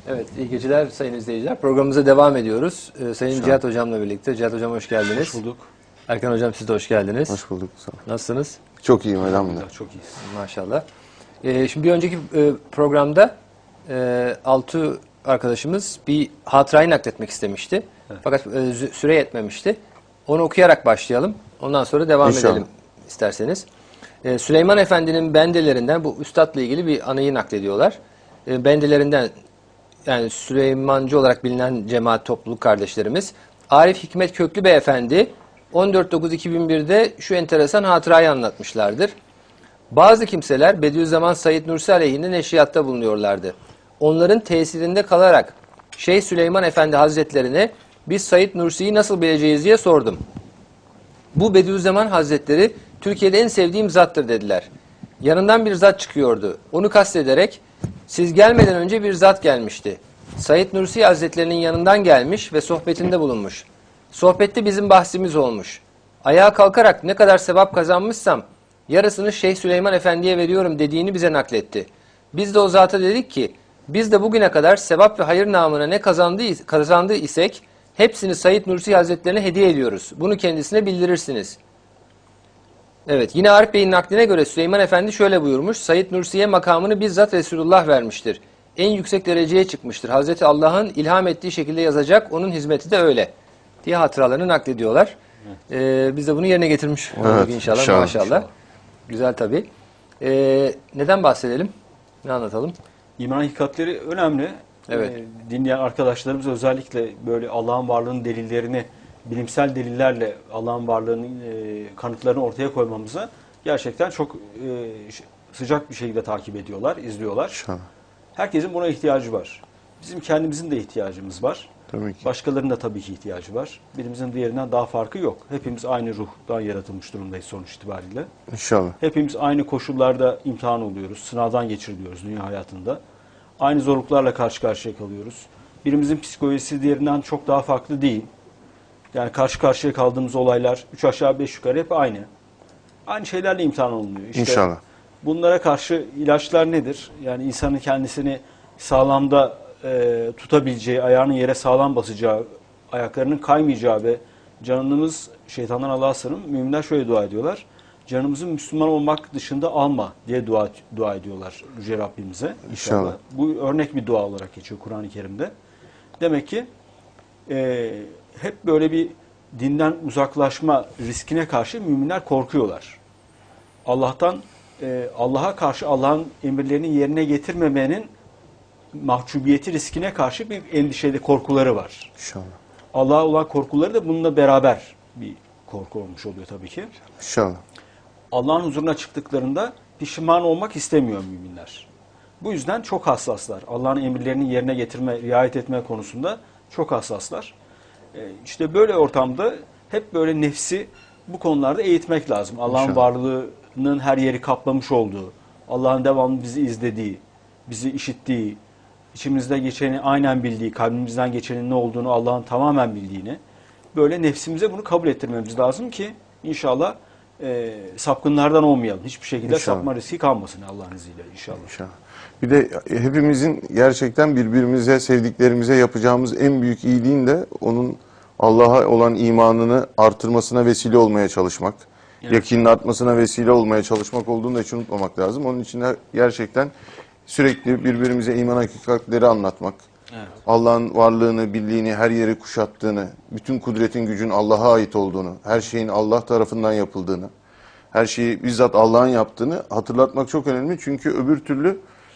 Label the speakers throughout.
Speaker 1: Evet, iyi geceler sayın izleyiciler. Programımıza devam ediyoruz. Sayın Cihat Hocam'la birlikte. Cihat Hocam hoş geldiniz.
Speaker 2: Hoş bulduk.
Speaker 1: Erkan Hocam siz de hoş geldiniz.
Speaker 3: Hoş bulduk. Sağ ol.
Speaker 1: Nasılsınız?
Speaker 3: Çok iyiyim elhamdülillah.
Speaker 2: Çok iyiyiz.
Speaker 1: Maşallah. Şimdi bir önceki programda Altuğ arkadaşımız bir hatırayı nakletmek istemişti. Evet. Fakat süre yetmemişti. Onu okuyarak başlayalım. Ondan sonra devam edelim isterseniz. Süleyman Efendi'nin bendelerinden bu üstadla ilgili bir anıyı naklediyorlar. Bendelerinden yani Süleymancı olarak bilinen cemaat topluluk kardeşlerimiz Arif Hikmet Köklü Beyefendi 14.9.2001'de şu enteresan hatırayı anlatmışlardır. Bazı kimseler Bediüzzaman Said Nursi aleyhinde neşriyatta bulunuyorlardı. Onların tesirinde kalarak Şeyh Süleyman Efendi Hazretlerine biz Said Nursi'yi nasıl bileceğiz diye sordum. Bu Bediüzzaman Hazretleri Türkiye'de en sevdiğim zattır dediler. Yanından bir zat çıkıyordu. Onu kastederek siz gelmeden önce bir zat gelmişti. Said Nursi Hazretlerinin yanından gelmiş ve sohbetinde bulunmuş. Sohbette bizim bahsimiz olmuş. Ayağa kalkarak ne kadar sevap kazanmışsam yarısını Şeyh Süleyman Efendi'ye veriyorum dediğini bize nakletti. Biz de o zata dedik ki biz de bugüne kadar sevap ve hayır namına ne kazandığı isek hepsini Said Nursi Hazretlerine hediye ediyoruz. Bunu kendisine bildirirsiniz. Evet, yine Arif Bey'in nakline göre Süleyman Efendi şöyle buyurmuş. Said Nursi'ye makamını bizzat Resulullah vermiştir. En yüksek dereceye çıkmıştır. Hazreti Allah'ın ilham ettiği şekilde yazacak. Onun hizmeti de öyle diye hatıralarını naklediyorlar. Biz de bunu yerine getirmiş olduk inşallah. Maşallah. Güzel tabii. Neden bahsedelim? Ne anlatalım?
Speaker 2: İman hakikatleri önemli.
Speaker 1: Evet.
Speaker 2: Dinleyen arkadaşlarımız özellikle böyle Allah'ın varlığının delillerini, bilimsel delillerle Allah'ın varlığının kanıtlarını ortaya koymamıza gerçekten çok sıcak bir şekilde takip ediyorlar, izliyorlar.
Speaker 3: İnşallah.
Speaker 2: Herkesin buna ihtiyacı var. Bizim kendimizin de ihtiyacımız var.
Speaker 3: Tabii ki.
Speaker 2: Başkalarının da tabii ki ihtiyacı var. Birimizin diğerinden daha farkı yok. Hepimiz aynı ruhtan yaratılmış durumdayız sonuç itibariyle.
Speaker 3: İnşallah.
Speaker 2: Hepimiz aynı koşullarda imtihan oluyoruz, sınavdan geçiriliyoruz dünya hayatında. Aynı zorluklarla karşı karşıya kalıyoruz. Birimizin psikolojisi diğerinden çok daha farklı değil. Yani karşı karşıya kaldığımız olaylar 3 aşağı 5 yukarı hep aynı. Aynı şeylerle imtihan olunuyor. İşte
Speaker 3: İnşallah.
Speaker 2: bunlara karşı ilaçlar nedir? Yani insanın kendisini sağlamda tutabileceği, ayağının yere sağlam basacağı, ayaklarının kaymayacağı ve canımız şeytandan Allah'a sığınıp müminler şöyle dua ediyorlar. Canımızı Müslüman olmak dışında alma diye dua ediyorlar Yüce Rabbimize.
Speaker 3: İnşallah.
Speaker 2: Bu örnek bir dua olarak geçiyor Kur'an-ı Kerim'de. Demek ki hep böyle bir dinden uzaklaşma riskine karşı müminler korkuyorlar. Allah'a karşı Allah'ın emirlerini yerine getirmemenin mahcubiyeti riskine karşı bir endişeli korkuları var.
Speaker 3: İnşallah.
Speaker 2: Allah'a olan korkuları da bununla beraber bir korku olmuş oluyor tabii ki.
Speaker 3: İnşallah.
Speaker 2: Allah'ın huzuruna çıktıklarında pişman olmak istemiyor müminler. Bu yüzden çok hassaslar. Allah'ın emirlerini yerine getirme, riayet etme konusunda çok hassaslar. İşte böyle ortamda hep böyle nefsi bu konularda eğitmek lazım. Allah'ın varlığının her yeri kaplamış olduğu, Allah'ın devamlı bizi izlediği, bizi işittiği, içimizde geçeni aynen bildiği, kalbimizden geçenin ne olduğunu Allah'ın tamamen bildiğini, böyle nefsimize bunu kabul ettirmemiz lazım ki inşallah sapkınlardan olmayalım. Hiçbir şekilde sapma riski kalmasın Allah'ın izniyle inşallah.
Speaker 3: İnşallah. Bir de hepimizin gerçekten birbirimize, sevdiklerimize yapacağımız en büyük iyiliğin de onun Allah'a olan imanını artırmasına vesile olmaya çalışmak. Evet. Yakinin artmasına vesile olmaya çalışmak olduğunu da hiç unutmamak lazım. Onun için de gerçekten sürekli birbirimize iman hakikatleri anlatmak. Evet. Allah'ın varlığını, birliğini, her yeri kuşattığını, bütün kudretin, gücün Allah'a ait olduğunu, her şeyin Allah tarafından yapıldığını, her şeyi bizzat Allah'ın yaptığını hatırlatmak çok önemli. Çünkü öbür türlü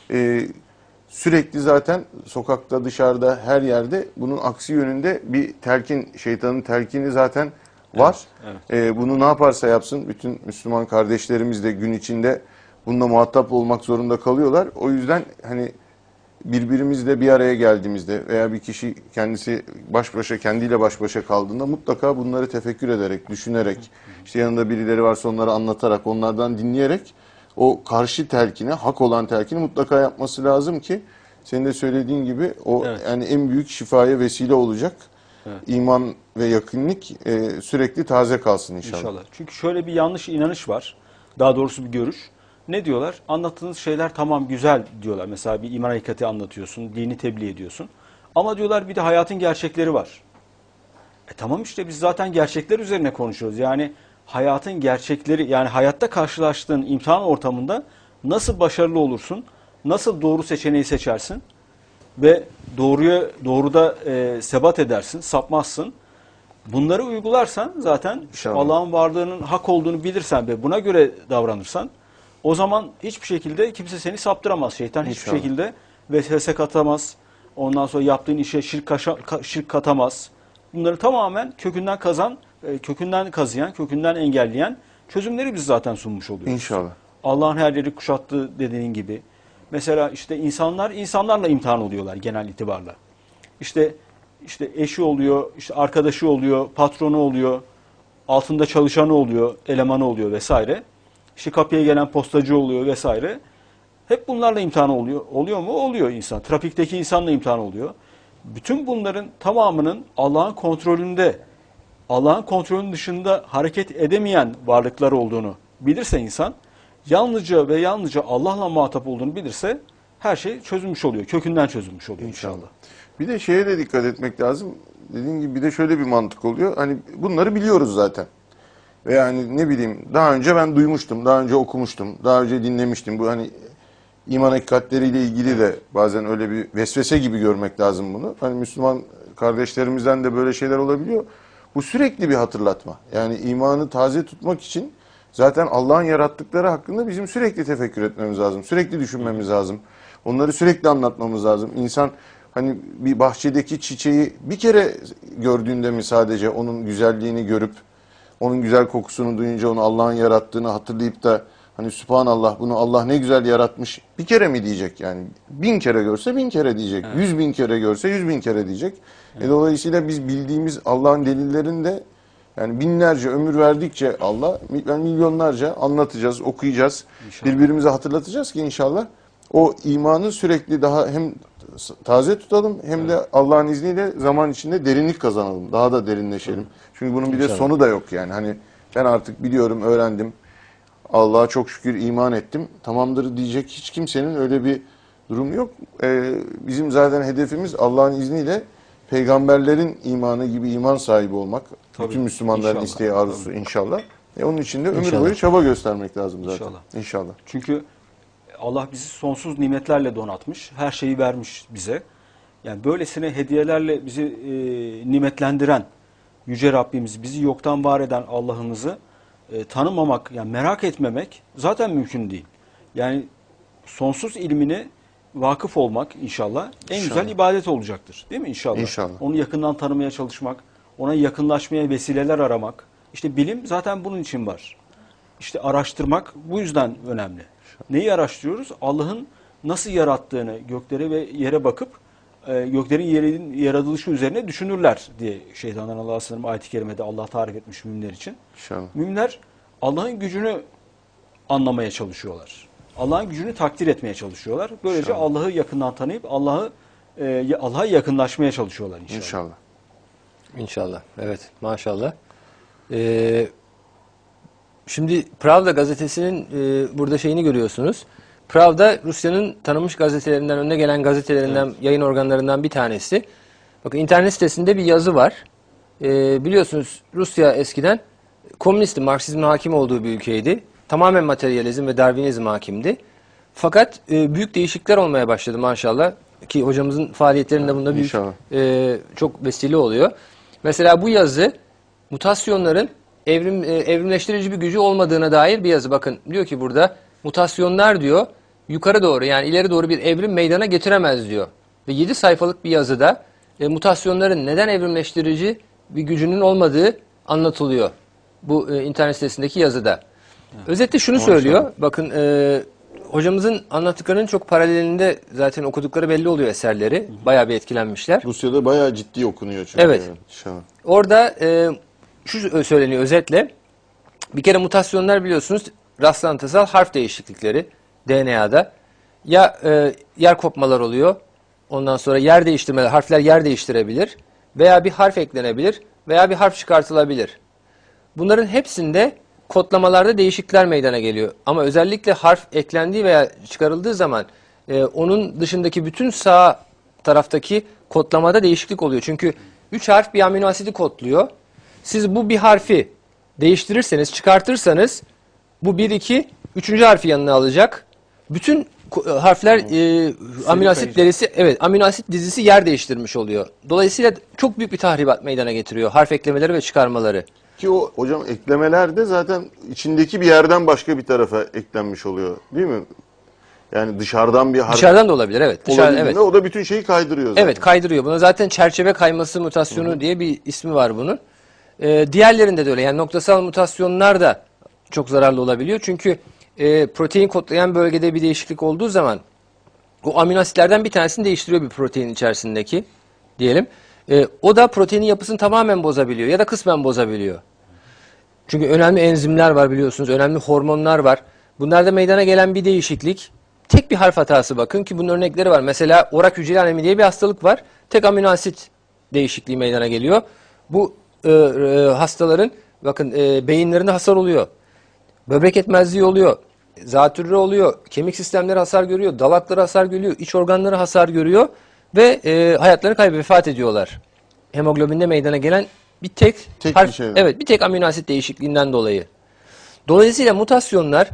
Speaker 3: sürekli zaten sokakta, dışarıda, her yerde bunun aksi yönünde bir telkin, şeytanın telkini zaten var. Evet, evet. Bunu ne yaparsa yapsın, bütün Müslüman kardeşlerimiz de gün içinde bununla muhatap olmak zorunda kalıyorlar. O yüzden hani birbirimizle bir araya geldiğimizde veya bir kişi kendisi kendiyle baş başa kaldığında mutlaka bunları tefekkür ederek, düşünerek, işte yanında birileri varsa onları anlatarak, onlardan dinleyerek o karşı telkine, hak olan telkini mutlaka yapması lazım ki senin de söylediğin gibi o yani en büyük şifaya vesile olacak. Evet. İman ve yakınlık sürekli taze kalsın inşallah.
Speaker 2: İnşallah. Çünkü şöyle bir yanlış inanış var. Daha doğrusu bir görüş. Ne diyorlar? Anlattığınız şeyler tamam güzel diyorlar. Mesela bir iman hakikati anlatıyorsun, dini tebliğ ediyorsun. Ama diyorlar bir de hayatın gerçekleri var. Tamam işte biz zaten gerçekler üzerine konuşuyoruz. Yani hayatın gerçekleri, yani hayatta karşılaştığın imtihan ortamında nasıl başarılı olursun, nasıl doğru seçeneği seçersin ve doğruda sebat edersin, sapmazsın. Bunları uygularsan zaten Allah'ın varlığının hak olduğunu bilirsen ve buna göre davranırsan o zaman hiçbir şekilde kimse seni saptıramaz. Şeytan hiçbir şekilde vesvese katamaz. Ondan sonra yaptığın işe şirk katamaz. Bunları tamamen kökünden kazıyan, kökünden engelleyen çözümleri biz zaten sunmuş oluyoruz.
Speaker 3: İnşallah.
Speaker 2: Allah'ın her yeri kuşattı dediğin gibi. Mesela işte insanlarla imtihan oluyorlar genel itibarla. İşte eşi oluyor, işte arkadaşı oluyor, patronu oluyor, altında çalışanı oluyor, elemanı oluyor vesaire. İşte kapıya gelen postacı oluyor vesaire. Hep bunlarla imtihan oluyor. Oluyor mu? Oluyor insan. Trafikteki insanla imtihan oluyor. Bütün bunların tamamının Allah'ın kontrolünde, Allah'ın kontrolünün dışında hareket edemeyen varlıklar olduğunu bilirse insan, yalnızca Allah'la muhatap olduğunu bilirse her şey çözülmüş oluyor. Kökünden çözülmüş oluyor inşallah.
Speaker 3: Bir de şeye de dikkat etmek lazım. Dediğim gibi bir de şöyle bir mantık oluyor. Hani bunları biliyoruz zaten. Ve yani ne bileyim daha önce ben duymuştum, daha önce okumuştum, daha önce dinlemiştim. Bu hani iman hakikatleriyle ilgili de bazen öyle bir vesvese gibi görmek lazım bunu. Hani Müslüman kardeşlerimizden de böyle şeyler olabiliyor. Bu sürekli bir hatırlatma. Yani imanı taze tutmak için zaten Allah'ın yarattıkları hakkında bizim sürekli tefekkür etmemiz lazım. Sürekli düşünmemiz lazım. Onları sürekli anlatmamız lazım. İnsan hani bir bahçedeki çiçeği bir kere gördüğünde mi sadece onun güzelliğini görüp onun güzel kokusunu duyunca onu Allah'ın yarattığını hatırlayıp da hani Sübhanallah bunu Allah ne güzel yaratmış bir kere mi diyecek yani 1000 kere görse 1000 kere diyecek, 100.000 kere görse 100.000 kere diyecek. Dolayısıyla biz bildiğimiz Allah'ın delillerini de yani binlerce ömür verdikçe Allah milyonlarca anlatacağız, okuyacağız, İnşallah. Birbirimize hatırlatacağız ki inşallah o imanı sürekli daha hem taze tutalım hem de Allah'ın izniyle zaman içinde derinlik kazanalım. Daha da derinleşelim. Çünkü bunun bir de sonu da yok yani. Hani ben artık biliyorum, öğrendim. Allah'a çok şükür iman ettim. Tamamdır diyecek hiç kimsenin öyle bir durumu yok. Bizim zaten hedefimiz Allah'ın izniyle peygamberlerin imanı gibi iman sahibi olmak. Tabii, bütün Müslümanların inşallah. İsteği, arzusu inşallah. Onun için de ömür boyu çaba göstermek lazım zaten. İnşallah.
Speaker 2: Çünkü Allah bizi sonsuz nimetlerle donatmış. Her şeyi vermiş bize. Yani böylesine hediyelerle bizi nimetlendiren Yüce Rabbimiz, bizi yoktan var eden Allah'ımızı tanımamak, yani merak etmemek zaten mümkün değil. Yani sonsuz ilmine vakıf olmak inşallah en güzel ibadet olacaktır. Değil mi inşallah?
Speaker 3: İnşallah.
Speaker 2: Onu yakından tanımaya çalışmak, ona yakınlaşmaya vesileler aramak. İşte bilim zaten bunun için var. İşte araştırmak bu yüzden önemli. Neyi araştırıyoruz? Allah'ın nasıl yarattığını, gökleri ve yere bakıp göklerin yerin yaratılışı üzerine düşünürler diye şeytandan Allah'a sığınırım ayet-i kerimede Allah tarif etmiş müminler için.
Speaker 3: İnşallah.
Speaker 2: Müminler Allah'ın gücünü anlamaya çalışıyorlar. Allah'ın gücünü takdir etmeye çalışıyorlar. Böylece Allah'ı yakından tanıyıp Allah'a yakınlaşmaya çalışıyorlar inşallah.
Speaker 3: İnşallah.
Speaker 1: İnşallah. Evet. Maşallah. Şimdi Pravda gazetesinin burada şeyini görüyorsunuz. Pravda Rusya'nın tanınmış gazetelerinden, önüne gelen gazetelerinden, yayın organlarından bir tanesi. Bakın internet sitesinde bir yazı var. Biliyorsunuz Rusya eskiden komünistti, Marksizmin hakim olduğu bir ülkeydi. Tamamen materyalizm ve Darwinizm hakimdi. Fakat büyük değişiklikler olmaya başladı maşallah. Ki hocamızın faaliyetlerinde bunda büyük çok vesile oluyor. Mesela bu yazı mutasyonların evrimleştirici bir gücü olmadığına dair bir yazı. Bakın diyor ki burada mutasyonlar diyor yukarı doğru yani ileri doğru bir evrim meydana getiremez diyor. Ve 7 sayfalık bir yazıda mutasyonların neden evrimleştirici bir gücünün olmadığı anlatılıyor. Bu internet sitesindeki yazıda. Özetle şunu söylüyor. Bakın hocamızın anlattıklarının çok paralelinde zaten okudukları belli oluyor eserleri. Bayağı bir etkilenmişler.
Speaker 3: Rusya'da bayağı ciddi okunuyor çünkü.
Speaker 1: Evet. Orada şu söyleniyor özetle. Bir kere mutasyonlar biliyorsunuz rastlantısal harf değişiklikleri DNA'da. Ya yer kopmalar oluyor. Ondan sonra yer değiştirmeler, harfler yer değiştirebilir. Veya bir harf eklenebilir veya bir harf çıkartılabilir. Bunların hepsinde kodlamalarda değişiklikler meydana geliyor. Ama özellikle harf eklendiği veya çıkarıldığı zaman onun dışındaki bütün sağ taraftaki kodlamada değişiklik oluyor. Çünkü 3 harf bir amino asidi kodluyor. Siz bu bir harfi değiştirirseniz, çıkartırsanız bu 1, 2, 3. harfi yanına alacak. Bütün harfler amino asit dizisi, evet, amino asit dizisi yer değiştirmiş oluyor. Dolayısıyla çok büyük bir tahribat meydana getiriyor harf eklemeleri ve çıkarmaları.
Speaker 3: Ki o hocam eklemeler de zaten içindeki bir yerden başka bir tarafa eklenmiş oluyor, değil mi? Yani dışarıdan bir harf
Speaker 1: Dışarıdan da olabilir, evet.
Speaker 3: olabildiğinde o da bütün şeyi kaydırıyor zaten.
Speaker 1: Evet, kaydırıyor. Buna zaten çerçeve kayması mutasyonu diye bir ismi var bunun. Diğerlerinde de öyle. Yani noktasal mutasyonlar da çok zararlı olabiliyor. Çünkü protein kodlayan bölgede bir değişiklik olduğu zaman o amino asitlerden bir tanesini değiştiriyor bir protein içerisindeki diyelim. O da proteinin yapısını tamamen bozabiliyor ya da kısmen bozabiliyor. Çünkü önemli enzimler var biliyorsunuz, önemli hormonlar var. Bunlarda meydana gelen bir değişiklik, tek bir harf hatası bakın ki bunun örnekleri var. Mesela orak hücreli anemi diye bir hastalık var. Tek amino asit değişikliği meydana geliyor. Bu hastaların bakın beyinlerinde hasar oluyor. Böbrek yetmezliği oluyor. Zatürre oluyor. Kemik sistemleri hasar görüyor. Dalakları hasar görüyor. İç organları hasar görüyor. Ve hayatlarını kaybedip vefat ediyorlar. Hemoglobinde meydana gelen bir tek harf,
Speaker 3: bir şey.
Speaker 1: evet, bir tek amino asit değişikliğinden dolayı. Dolayısıyla mutasyonlar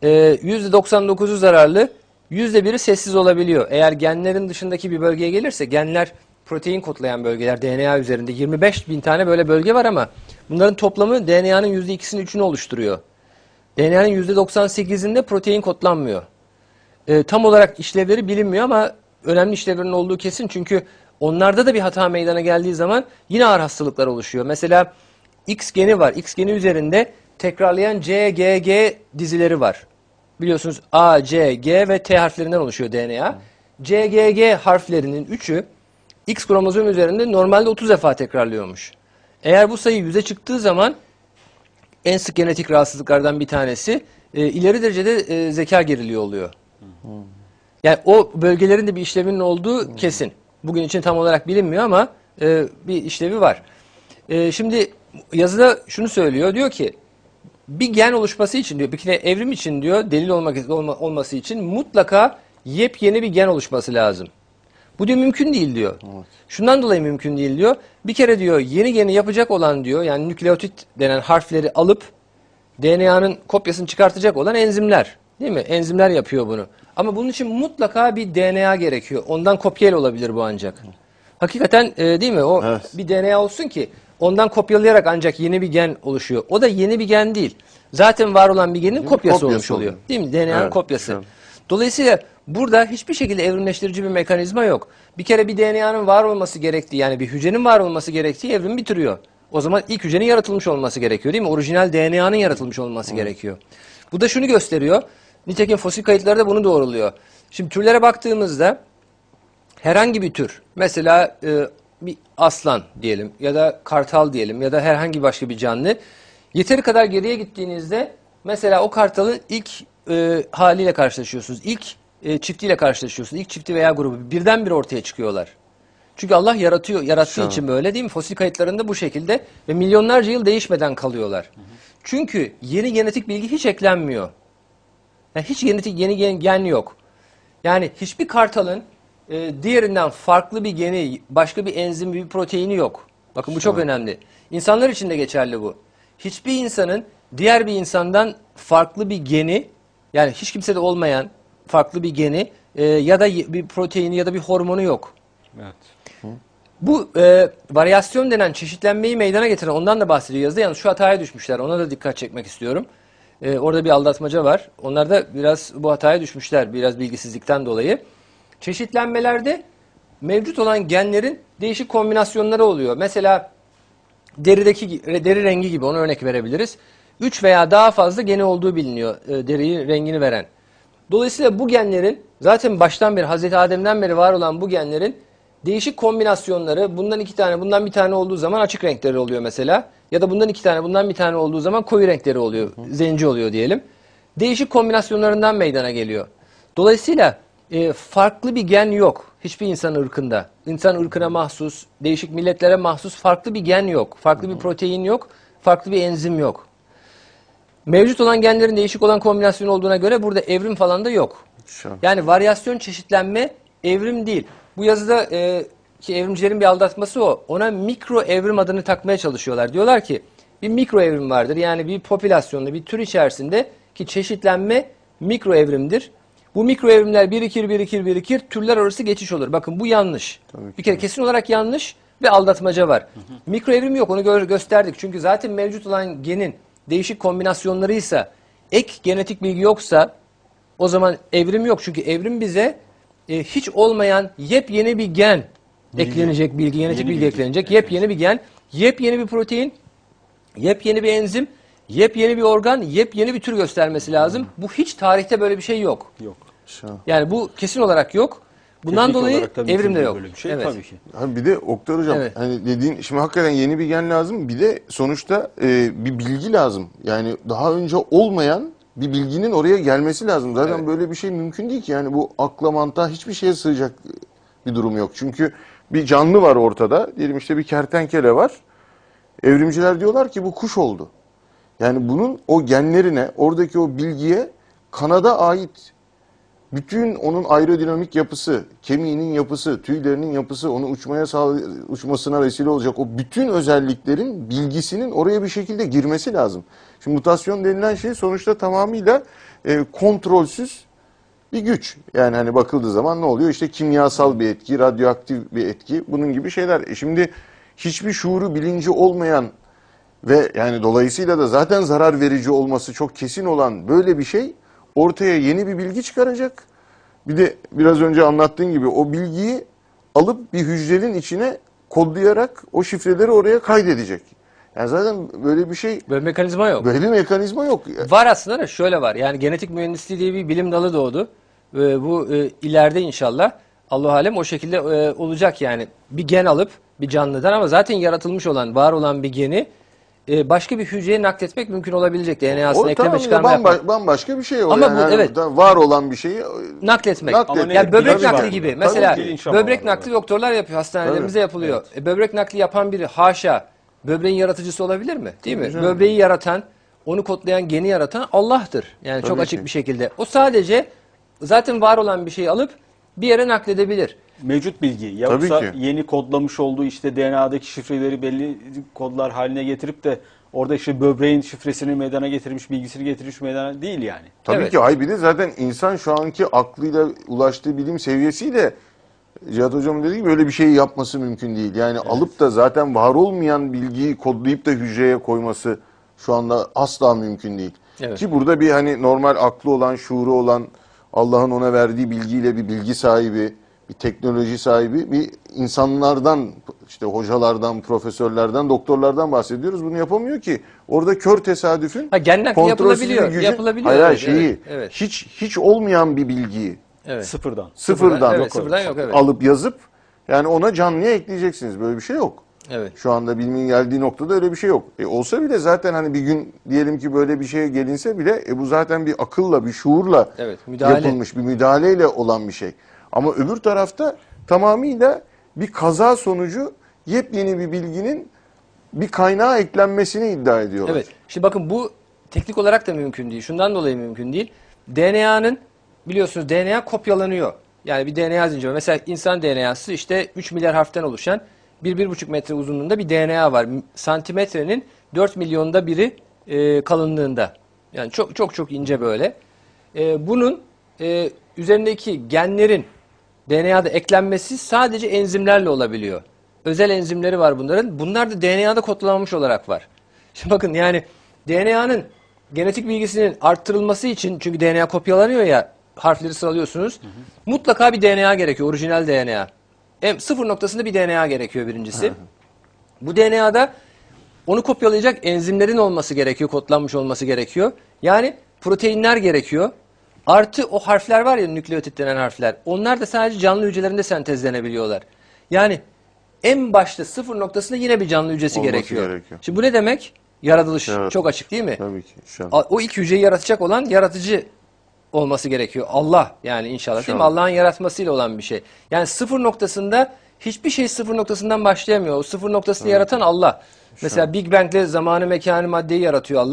Speaker 1: %99'u zararlı, %1'i sessiz olabiliyor. Eğer genlerin dışındaki bir bölgeye gelirse, genler protein kodlayan bölgeler, DNA üzerinde 25.000 tane böyle bölge var ama bunların toplamı DNA'nın %2'sini 3'ünü oluşturuyor. DNA'nın %98'inde protein kodlanmıyor. Tam olarak işlevleri bilinmiyor ama önemli işlevlerinin olduğu kesin, çünkü onlarda da bir hata meydana geldiği zaman yine ağır hastalıklar oluşuyor. Mesela X geni var. X geni üzerinde tekrarlayan C, G, G dizileri var. Biliyorsunuz A, C, G ve T harflerinden oluşuyor DNA. C, G, G harflerinin 3'ü X kromozom üzerinde normalde 30 defa tekrarlıyormuş. Eğer bu sayı 100'e çıktığı zaman en sık genetik rahatsızlıklardan bir tanesi ileri derecede zeka geriliği oluyor. Yani o bölgelerin de bir işlevinin olduğu kesin. Bugün için tam olarak bilinmiyor ama bir işlevi var. Şimdi yazıda şunu söylüyor. Diyor ki bir gen oluşması için diyor, bir kere evrim için diyor, delil olması için mutlaka yepyeni bir gen oluşması lazım. Bu diyor mümkün değil diyor. Evet. Şundan dolayı mümkün değil diyor. Bir kere diyor yeni geni yapacak olan diyor, yani nükleotit denen harfleri alıp DNA'nın kopyasını çıkartacak olan enzimler. Değil mi? Enzimler yapıyor bunu. Ama bunun için mutlaka bir DNA gerekiyor. Ondan kopyayla olabilir bu ancak. Hakikaten değil mi? O evet. Bir DNA olsun ki ondan kopyalayarak ancak yeni bir gen oluşuyor. O da yeni bir gen değil. Zaten var olan bir genin kopyası olmuş oluyor. Değil mi? DNA'nın evet, kopyası. Evet. Dolayısıyla burada hiçbir şekilde evrimleştirici bir mekanizma yok. Bir kere bir DNA'nın var olması gerektiği, yani bir hücrenin var olması gerektiği evrimi bitiriyor. O zaman ilk hücrenin yaratılmış olması gerekiyor, değil mi? Orijinal DNA'nın yaratılmış olması gerekiyor. Bu da şunu gösteriyor. Nitekim fosil kayıtları da bunu doğruluyor. Şimdi türlere baktığımızda herhangi bir tür, mesela bir aslan diyelim ya da kartal diyelim ya da herhangi başka bir canlı, yeteri kadar geriye gittiğinizde mesela o kartalın ilk haliyle karşılaşıyorsunuz. İlk çiftiyle karşılaşıyorsunuz. İlk çifti veya grubu birdenbire ortaya çıkıyorlar. Çünkü Allah yarattığı için böyle, değil mi? Fosil kayıtlarında bu şekilde ve milyonlarca yıl değişmeden kalıyorlar. Çünkü yeni genetik bilgi hiç eklenmiyor. Yani hiç yeni gen yok. Yani hiçbir kartalın diğerinden farklı bir geni, başka bir enzim, bir proteini yok. Bakın bu çok önemli. İnsanlar için de geçerli bu. Hiçbir insanın diğer bir insandan farklı bir geni, yani hiç kimsede olmayan farklı bir geni ya da bir proteini ya da bir hormonu yok. Evet. Bu varyasyon denen çeşitlenmeyi meydana getiren, ondan da bahsediyor yazıda. Yalnız şu hataya düşmüşler. Ona da dikkat çekmek istiyorum. Orada bir aldatmaca var. Onlar da biraz bu hataya düşmüşler. Biraz bilgisizlikten dolayı. Çeşitlenmelerde mevcut olan genlerin değişik kombinasyonları oluyor. Mesela deri rengi gibi, ona örnek verebiliriz. 3 veya daha fazla geni olduğu biliniyor, deriyi rengini veren. Dolayısıyla bu genlerin zaten baştan beri, Hazreti Adem'den beri var olan bu genlerin değişik kombinasyonları, bundan 2 tane, bundan 1 tane olduğu zaman açık renkleri oluyor mesela. Ya da bundan 2 tane, bundan 1 tane olduğu zaman koyu renkleri oluyor, zenci oluyor diyelim. Değişik kombinasyonlarından meydana geliyor. Dolayısıyla farklı bir gen yok hiçbir insan ırkında. İnsan ırkına mahsus, değişik milletlere mahsus farklı bir gen yok. Farklı bir protein yok, farklı bir enzim yok. Mevcut olan genlerin değişik olan kombinasyonu olduğuna göre burada evrim falan da yok.
Speaker 3: İnşallah.
Speaker 1: Yani varyasyon, çeşitlenme evrim değil. Bu yazıda ki evrimcilerin bir aldatması o. Ona mikro evrim adını takmaya çalışıyorlar. Diyorlar ki bir mikro evrim vardır. Yani bir popülasyonda, bir tür içerisinde ki çeşitlenme mikro evrimdir. Bu mikro evrimler birikir, türler arası geçiş olur. Bakın bu yanlış. Bir kere kesin olarak yanlış ve aldatmaca var. Mikro evrim yok, onu gösterdik. Çünkü zaten mevcut olan genin değişik kombinasyonlarıysa, ek genetik bilgi yoksa o zaman evrim yok. Çünkü evrim bize hiç olmayan yepyeni bir gen eklenecek, genetik bilgi eklenecek. Evet. Yepyeni bir gen, yepyeni bir protein, yepyeni bir enzim, yepyeni bir organ, yepyeni bir tür göstermesi lazım. Bu hiç tarihte böyle bir şey yok.
Speaker 2: Yok.
Speaker 1: Yani bu kesin olarak yok. Bundan dolayı evrim de yok.
Speaker 2: Böyle bir şey,
Speaker 1: evet.
Speaker 2: Tabii ki.
Speaker 3: Abi bir de Oktay Hocam,
Speaker 1: Evet.
Speaker 3: hani dediğin, şimdi hakikaten yeni bir gen lazım. Bir de sonuçta bir bilgi lazım. Yani daha önce olmayan bir bilginin oraya gelmesi lazım. Zaten
Speaker 1: Evet.
Speaker 3: böyle bir şey mümkün değil ki. Yani bu akla mantığa hiçbir şeye sığacak bir durum yok. Çünkü bir canlı var ortada. Diyelim işte bir kertenkele var. Evrimciler diyorlar ki bu kuş oldu. Yani bunun o genlerine, oradaki o bilgiye kanada ait bütün onun aerodinamik yapısı, kemiğinin yapısı, tüylerinin yapısı, onu uçmasına vesile olacak o bütün özelliklerin bilgisinin oraya bir şekilde girmesi lazım. Şimdi mutasyon denilen şey sonuçta tamamıyla kontrolsüz bir güç. Yani hani bakıldığı zaman ne oluyor? İşte kimyasal bir etki, radyoaktif bir etki, bunun gibi şeyler. Şimdi hiçbir şuuru, bilinci olmayan ve yani dolayısıyla da zaten zarar verici olması çok kesin olan böyle bir şey ortaya yeni bir bilgi çıkaracak. Bir de biraz önce anlattığın gibi o bilgiyi alıp bir hücrenin içine kodlayarak o şifreleri oraya kaydedecek. Yani zaten böyle bir şey,
Speaker 1: Böyle mekanizma yok.
Speaker 3: böyle bir mekanizma yok.
Speaker 1: Var aslında da şöyle var. Yani genetik mühendisliği diye bir bilim dalı doğdu. Bu ileride inşallah Allah alem o şekilde olacak yani. Bir gen alıp bir canlıdan ama zaten yaratılmış olan, var olan bir geni başka bir hücreye nakletmek mümkün olabilecek. DNA'sına ekleme çıkarma yapmak.
Speaker 3: Bambaşka bir şey o.
Speaker 1: Ama
Speaker 3: yani
Speaker 1: bu evet.
Speaker 3: Var olan bir şeyi
Speaker 1: Nakletmek.
Speaker 3: nakletmek.
Speaker 1: Yani böbrek
Speaker 3: Tabii
Speaker 1: nakli
Speaker 3: var.
Speaker 1: gibi.
Speaker 3: Tabii
Speaker 1: Mesela
Speaker 3: ki.
Speaker 1: böbrek nakli doktorlar yapıyor. Hastanelerimizde yapılıyor. Böbrek nakli yapan biri haşa böbreğin yaratıcısı olabilir mi? Değil mi?
Speaker 3: canım.
Speaker 1: Böbreği yaratan, onu kodlayan, geni yaratan Allah'tır. Yani çok
Speaker 3: Tabii
Speaker 1: açık
Speaker 3: ki.
Speaker 1: bir şekilde. O sadece zaten var olan bir şeyi alıp bir yere nakledebilir.
Speaker 2: Mevcut bilgi. Yoksa
Speaker 3: Tabii ki.
Speaker 2: yeni kodlamış olduğu işte DNA'daki şifreleri belli kodlar haline getirip de orada işte böbreğin şifresini meydana getirmiş, bilgisini getirmiş meydana değil yani.
Speaker 3: Tabii
Speaker 1: Evet.
Speaker 3: ki. Ay bir de zaten insan şu anki aklıyla ulaştığı bilim seviyesiyle Cihat Hocam dediği gibi böyle bir şeyi yapması mümkün değil. Yani alıp da zaten var olmayan bilgiyi kodlayıp da hücreye koyması şu anda asla mümkün değil.
Speaker 1: Evet.
Speaker 3: Ki burada bir hani normal aklı olan, şuuru olan, Allah'ın ona verdiği bilgiyle bir bilgi sahibi, bir teknoloji sahibi, bir insanlardan, işte hocalardan, profesörlerden, doktorlardan bahsediyoruz. Bunu yapamıyor ki. Orada kör tesadüfün
Speaker 1: Ha, gen nakli
Speaker 3: kontrolsüz bir
Speaker 1: yapılabiliyor.
Speaker 3: gücün-
Speaker 1: Yapılabiliyor.
Speaker 3: Hayır,
Speaker 1: Evet,
Speaker 3: şeyi,
Speaker 1: evet, evet.
Speaker 3: hiç olmayan bir bilgiyi
Speaker 1: Evet.
Speaker 2: Sıfırdan.
Speaker 3: sıfırdan,
Speaker 1: Evet, sıfırdan yok, evet.
Speaker 3: alıp yazıp yani ona canlıya ekleyeceksiniz. Böyle bir şey yok.
Speaker 1: Evet.
Speaker 3: Şu anda bilimin geldiği noktada öyle bir şey yok. Olsa bile zaten hani bir gün diyelim ki böyle bir şeye gelinse bile bu zaten bir akılla, bir şuurla
Speaker 1: Evet, müdahale.
Speaker 3: yapılmış, bir müdahaleyle olan bir şey. Ama öbür tarafta tamamıyla bir kaza sonucu yepyeni bir bilginin bir kaynağa eklenmesini iddia ediyorlar.
Speaker 1: Evet. Şimdi bakın bu teknik olarak da mümkün değil. Şundan dolayı mümkün değil. DNA'nın biliyorsunuz DNA kopyalanıyor. Yani bir DNA zinciri. Mesela insan DNA'sı işte 3 milyar harften oluşan 1-1,5 metre uzunluğunda bir DNA var. Santimetrenin 4 milyonda biri kalınlığında. Yani çok ince böyle. Bunun üzerindeki genlerin DNA'da eklenmesi sadece enzimlerle olabiliyor. Özel enzimleri var bunların. Bunlar da DNA'da kodlanmış olarak var. Şimdi bakın yani DNA'nın genetik bilgisinin arttırılması için çünkü DNA kopyalanıyor ya harfleri sıralıyorsunuz. Mutlaka bir DNA gerekiyor. Orijinal DNA. Sıfır noktasında bir DNA gerekiyor birincisi. Bu DNA'da onu kopyalayacak enzimlerin olması gerekiyor. Kodlanmış olması gerekiyor. Yani proteinler gerekiyor. Artı o harfler var ya nükleotit denen harfler. Onlar da sadece canlı hücrelerinde sentezlenebiliyorlar. Yani en başta sıfır noktasında yine bir canlı hücresi
Speaker 3: Olması
Speaker 1: gerekiyor.
Speaker 3: gerekiyor.
Speaker 1: Şimdi bu ne demek? Yaratılış.
Speaker 3: Evet.
Speaker 1: Çok açık değil mi?
Speaker 3: Tabii ki. İnşallah.
Speaker 1: O ilk hücreyi yaratacak olan yaratıcı olması gerekiyor. Allah yani inşallah değil mi?
Speaker 3: İnşallah.
Speaker 1: Allah'ın yaratmasıyla olan bir şey. Yani sıfır noktasında hiçbir şey sıfır noktasından başlayamıyor. O sıfır noktasını yaratan Allah. Mesela Big Bang'le zamanı, mekanı, maddeyi yaratıyor Allah.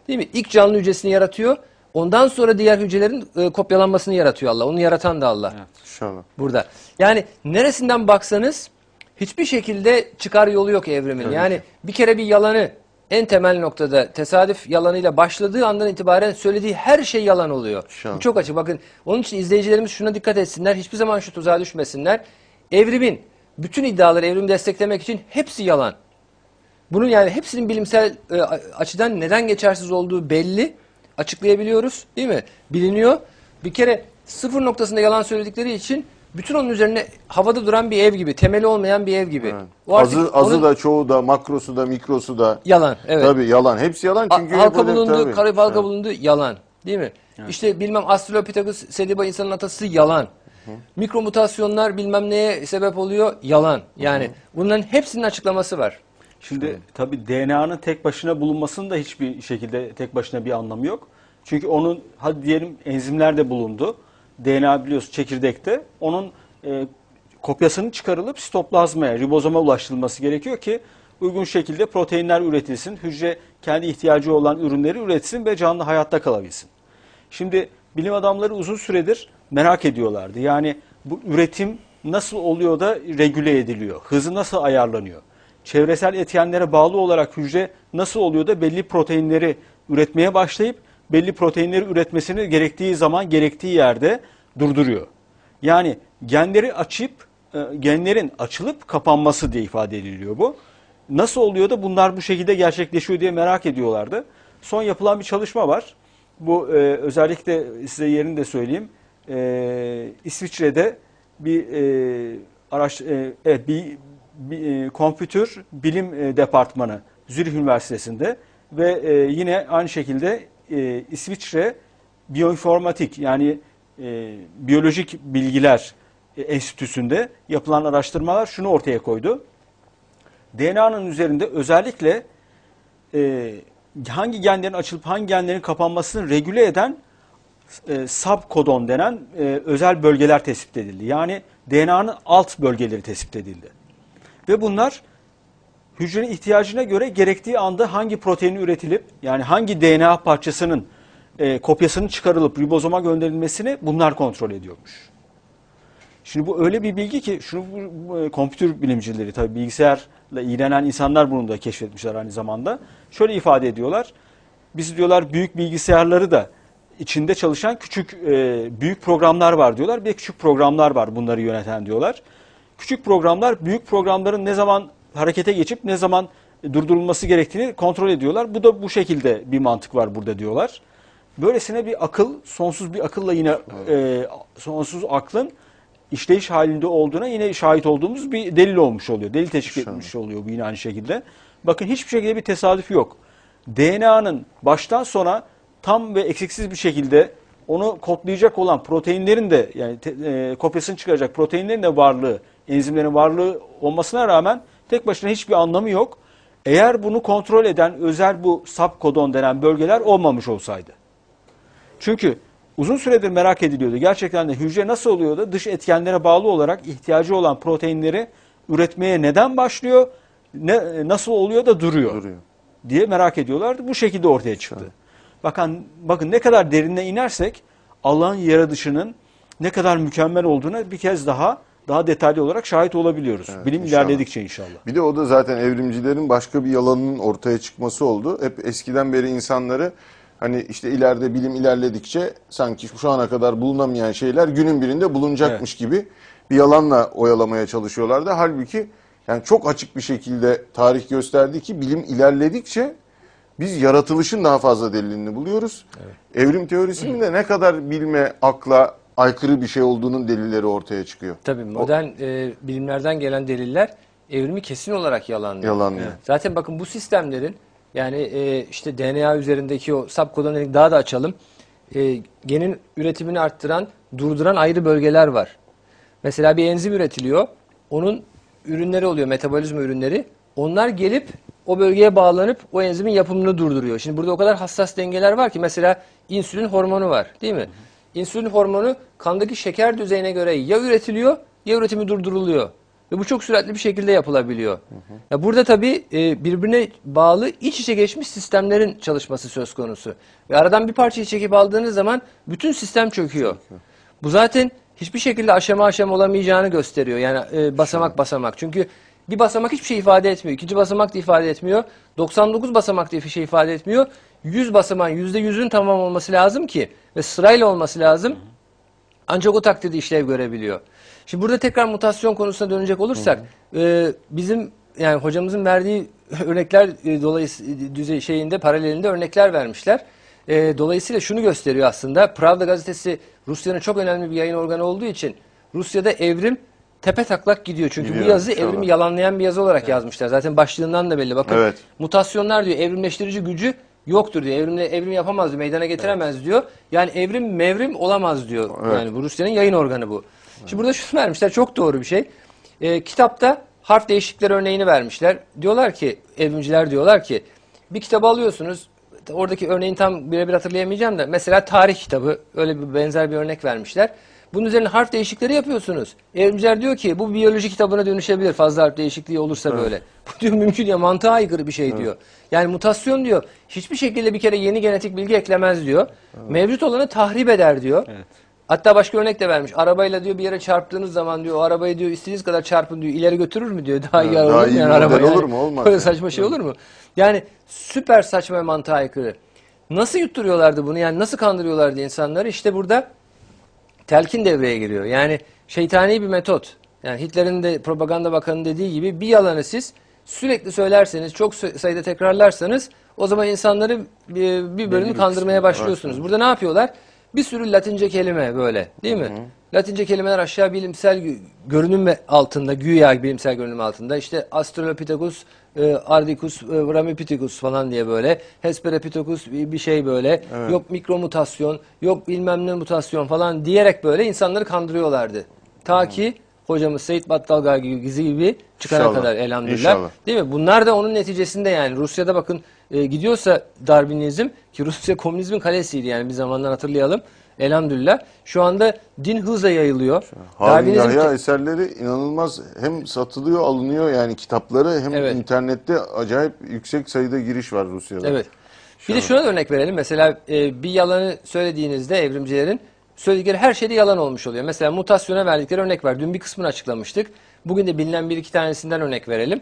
Speaker 1: Değil mi? İlk canlı hücresini yaratıyor. Ondan sonra diğer hücrelerin kopyalanmasını yaratıyor Allah. Onu yaratan da Allah.
Speaker 2: Evet.
Speaker 3: İnşallah.
Speaker 1: Burada. Yani neresinden baksanız hiçbir şekilde çıkar yolu yok evrimin.
Speaker 3: Tabii
Speaker 1: yani
Speaker 3: ki.
Speaker 1: bir kere bir yalanı en temel noktada tesadüf yalanıyla başladığı andan itibaren söylediği her şey yalan oluyor.
Speaker 3: İnşallah.
Speaker 1: Bu çok açık. Bakın onun için izleyicilerimiz şuna dikkat etsinler. Hiçbir zaman şu tuzağa düşmesinler. Evrimin bütün iddiaları evrimi desteklemek için hepsi yalan. Bunun yani hepsinin bilimsel açıdan neden geçersiz olduğu belli. Açıklayabiliyoruz, değil mi? Biliniyor. Bir kere sıfır noktasında yalan söyledikleri için bütün onun üzerine havada duran bir ev gibi, temeli olmayan bir ev gibi.
Speaker 3: Evet.
Speaker 1: O artık
Speaker 3: Azı
Speaker 1: onun
Speaker 3: da, çoğu da, makrosu da, mikrosu da.
Speaker 1: yalan. Evet.
Speaker 3: Tabii yalan. Hepsi yalan çünkü
Speaker 1: Halka
Speaker 3: böyle-
Speaker 1: bulundu,
Speaker 3: tabii.
Speaker 1: karayip halka
Speaker 3: Evet.
Speaker 1: bulundu, yalan. Değil mi? İşte bilmem Australopithecus sediba insanın atası yalan. Mikromutasyonlar bilmem neye sebep oluyor, yalan. Yani bunların hepsinin açıklaması var.
Speaker 2: Şimdi tabii DNA'nın tek başına bulunmasının da hiçbir şekilde tek başına bir anlamı yok. Çünkü onun, hadi diyelim enzimler de bulundu. DNA biliyorsun çekirdekte. Onun kopyasının çıkarılıp sitoplazmaya, ribozoma ulaştırılması gerekiyor ki uygun şekilde proteinler üretilsin. Hücre kendi ihtiyacı olan ürünleri üretsin ve canlı hayatta kalabilsin. Şimdi bilim adamları uzun süredir merak ediyorlardı. Yani bu üretim nasıl oluyor da regüle ediliyor? Hızı nasıl ayarlanıyor? Çevresel etkenlere bağlı olarak hücre nasıl oluyor da belli proteinleri üretmeye başlayıp belli proteinleri üretmesini gerektiği zaman gerektiği yerde durduruyor. Yani genlerin açılıp kapanması diye ifade ediliyor bu. Nasıl oluyor da bunlar bu şekilde gerçekleşiyor diye merak ediyorlardı. Son yapılan bir çalışma var. Bu özellikle size yerini de söyleyeyim. İsviçre'de bir kompütür bilim departmanı Zürih Üniversitesi'nde ve yine aynı şekilde İsviçre Biyoinformatik yani Biyolojik Bilgiler Enstitüsü'nde yapılan araştırmalar şunu ortaya koydu. DNA'nın üzerinde özellikle hangi genlerin açılıp hangi genlerin kapanmasını regüle eden subkodon denen özel bölgeler tespit edildi. Yani DNA'nın alt bölgeleri tespit edildi. Ve bunlar hücrenin ihtiyacına göre gerektiği anda hangi proteini üretilip yani hangi DNA parçasının kopyasının çıkarılıp ribozoma gönderilmesini bunlar kontrol ediyormuş. Şimdi bu öyle bir bilgi ki şunu kompütür bilimcileri tabii bilgisayarla ilgilenen insanlar bunu da keşfetmişler aynı zamanda. Şöyle ifade ediyorlar. Biz diyorlar büyük bilgisayarları da içinde çalışan küçük büyük programlar var diyorlar. Bir de küçük programlar var bunları yöneten diyorlar. Küçük programlar büyük programların ne zaman harekete geçip ne zaman durdurulması gerektiğini kontrol ediyorlar. Bu da bu şekilde bir mantık var burada diyorlar. Böylesine bir akıl, sonsuz bir akılla yine sonsuz aklın işleyiş halinde olduğuna yine şahit olduğumuz bir delil olmuş oluyor. Delil teşvik etmiş oluyor bu yine aynı şekilde. Bakın hiçbir şekilde bir tesadüf yok. DNA'nın baştan sona tam ve eksiksiz bir şekilde onu kodlayacak olan proteinlerin de yani kopyasını çıkaracak proteinlerin de varlığı, enzimlerin varlığı olmasına rağmen tek başına hiçbir anlamı yok. Eğer bunu kontrol eden özel bu subkodon denen bölgeler olmamış olsaydı. Çünkü uzun süredir merak ediliyordu. Gerçekten de hücre nasıl oluyor da dış etkenlere bağlı olarak ihtiyacı olan proteinleri üretmeye neden başlıyor, nasıl oluyor da duruyor diye merak ediyorlardı. Bu şekilde ortaya çıktı. Bakın ne kadar derinine inersek Allah'ın yaratışının ne kadar mükemmel olduğuna bir kez daha detaylı olarak şahit olabiliyoruz.
Speaker 3: Evet,
Speaker 2: Bilim
Speaker 3: inşallah.
Speaker 2: ilerledikçe inşallah.
Speaker 3: Bir de o da zaten evrimcilerin başka bir yalanının ortaya çıkması oldu. Hep eskiden beri insanları hani işte ileride bilim ilerledikçe sanki şu ana kadar bulunamayan şeyler günün birinde bulunacakmış gibi bir yalanla oyalamaya çalışıyorlardı. Halbuki yani çok açık bir şekilde tarih gösterdi ki bilim ilerledikçe biz yaratılışın daha fazla delilini buluyoruz. Evet. Evrim teorisinin de ne kadar bilme, akla aykırı bir şey olduğunun delilleri ortaya çıkıyor.
Speaker 1: Tabii modern bilimlerden gelen deliller evrimi kesin olarak yalanlıyor.
Speaker 3: Yalanlıyor.
Speaker 1: Evet. Zaten bakın bu sistemlerin yani işte DNA üzerindeki o subkodonları daha da açalım. Genin üretimini arttıran, durduran ayrı bölgeler var. Mesela bir enzim üretiliyor. Onun ürünleri oluyor, metabolizma ürünleri. Onlar gelip o bölgeye bağlanıp o enzimin yapımını durduruyor. Şimdi burada o kadar hassas dengeler var ki mesela insülin hormonu var, değil mi? İnsülin hormonu kandaki şeker düzeyine göre ya üretiliyor ya üretimi durduruluyor. Ve bu çok süratli bir şekilde yapılabiliyor. Ya burada tabii birbirine bağlı iç içe geçmiş sistemlerin çalışması söz konusu. Ve aradan bir parçayı çekip aldığınız zaman bütün sistem çöküyor. Bu zaten hiçbir şekilde aşama aşama olamayacağını gösteriyor. Yani basamak basamak. Çünkü bir basamak hiçbir şey ifade etmiyor. İkinci basamak da ifade etmiyor. 99 basamak da bir şey ifade etmiyor. 100 basamağın %100'ün tamam olması lazım ki ve sırayla olması lazım. Ancak o takdirde işlev görebiliyor. Şimdi burada tekrar mutasyon konusuna dönecek olursak bizim yani hocamızın verdiği örnekler dolayısıyla paralelinde örnekler vermişler. Dolayısıyla şunu gösteriyor aslında. Pravda gazetesi Rusya'nın çok önemli bir yayın organı olduğu için Rusya'da evrim tepe taklak gidiyor. Çünkü
Speaker 3: Gidiyor,
Speaker 1: bu yazı
Speaker 3: inşallah.
Speaker 1: evrimi yalanlayan bir yazı olarak yazmışlar. Zaten başlığından da belli. Bakın mutasyonlar diyor evrimleştirici gücü yoktur diyor. Evrim yapamaz diyor. Meydana getiremez diyor. Yani evrim mevrim olamaz diyor. Yani bu Rusya'nın yayın organı bu. Şimdi burada şunu vermişler. Çok doğru bir şey. Kitapta harf değişiklikleri örneğini vermişler. Diyorlar ki evrimciler diyorlar ki bir kitabı alıyorsunuz. Oradaki örneğin tam birebir hatırlayamayacağım da mesela tarih kitabı öyle bir benzer bir örnek vermişler. Bunun üzerine harf değişiklikleri yapıyorsunuz. Evrimciler diyor ki bu biyoloji kitabına dönüşebilir fazla harf değişikliği olursa böyle. Bu diyor mümkün ya mantığa aykırı bir şey diyor. Yani mutasyon diyor hiçbir şekilde bir kere yeni genetik bilgi eklemez diyor. Mevcut olanı tahrip eder diyor. Hatta başka örnek de vermiş. Arabayla diyor bir yere çarptığınız zaman diyor o arabayı diyor istediğiniz kadar çarpın diyor ileri götürür mü diyor. Daha iyi olur mu yani araba
Speaker 3: olur mu? Olmaz.
Speaker 1: Böyle saçma şey olur mu? Yani süper saçma ve mantığa aykırı. Nasıl yutturuyorlardı bunu? Yani nasıl kandırıyorlardı insanları? İşte burada telkin devreye giriyor. Yani şeytani bir metot. Yani Hitler'in de propaganda bakanı dediği gibi bir yalanı siz sürekli söylerseniz, çok sayıda tekrarlarsanız o zaman insanları bir bölümü kandırmaya başlıyorsunuz. Burada ne yapıyorlar? Bir sürü Latince kelime böyle değil mi? Latince kelimeler aşağı bilimsel görünüm altında, güya bilimsel görünüm altında. İşte Australopithecus, Ardicus, Ramipithecus falan diye böyle. Hesperopithecus bir şey böyle. Yok mikromutasyon, yok bilmem ne mutasyon falan diyerek böyle insanları kandırıyorlardı. Ta ki hocamız Seyit Battalgah gibi çıkana kadar elhamdülillah.
Speaker 3: İnşallah.
Speaker 1: Değil mi? Bunlar da onun neticesinde yani. Rusya'da bakın gidiyorsa Darwinizm ki Rusya komünizmin kalesiydi yani bir zamandan hatırlayalım. Elhamdülillah. Şu anda din hızla yayılıyor.
Speaker 3: Harun Yahya eserleri inanılmaz hem satılıyor alınıyor yani kitapları hem internette acayip yüksek sayıda giriş var Rusya'da.
Speaker 1: Evet. Bir de şuna da örnek verelim. Mesela bir yalanı söylediğinizde evrimcilerin söyledikleri her şeyde yalan olmuş oluyor. Mesela mutasyona verdikleri örnek var. Dün bir kısmını açıklamıştık. Bugün de bilinen bir iki tanesinden örnek verelim.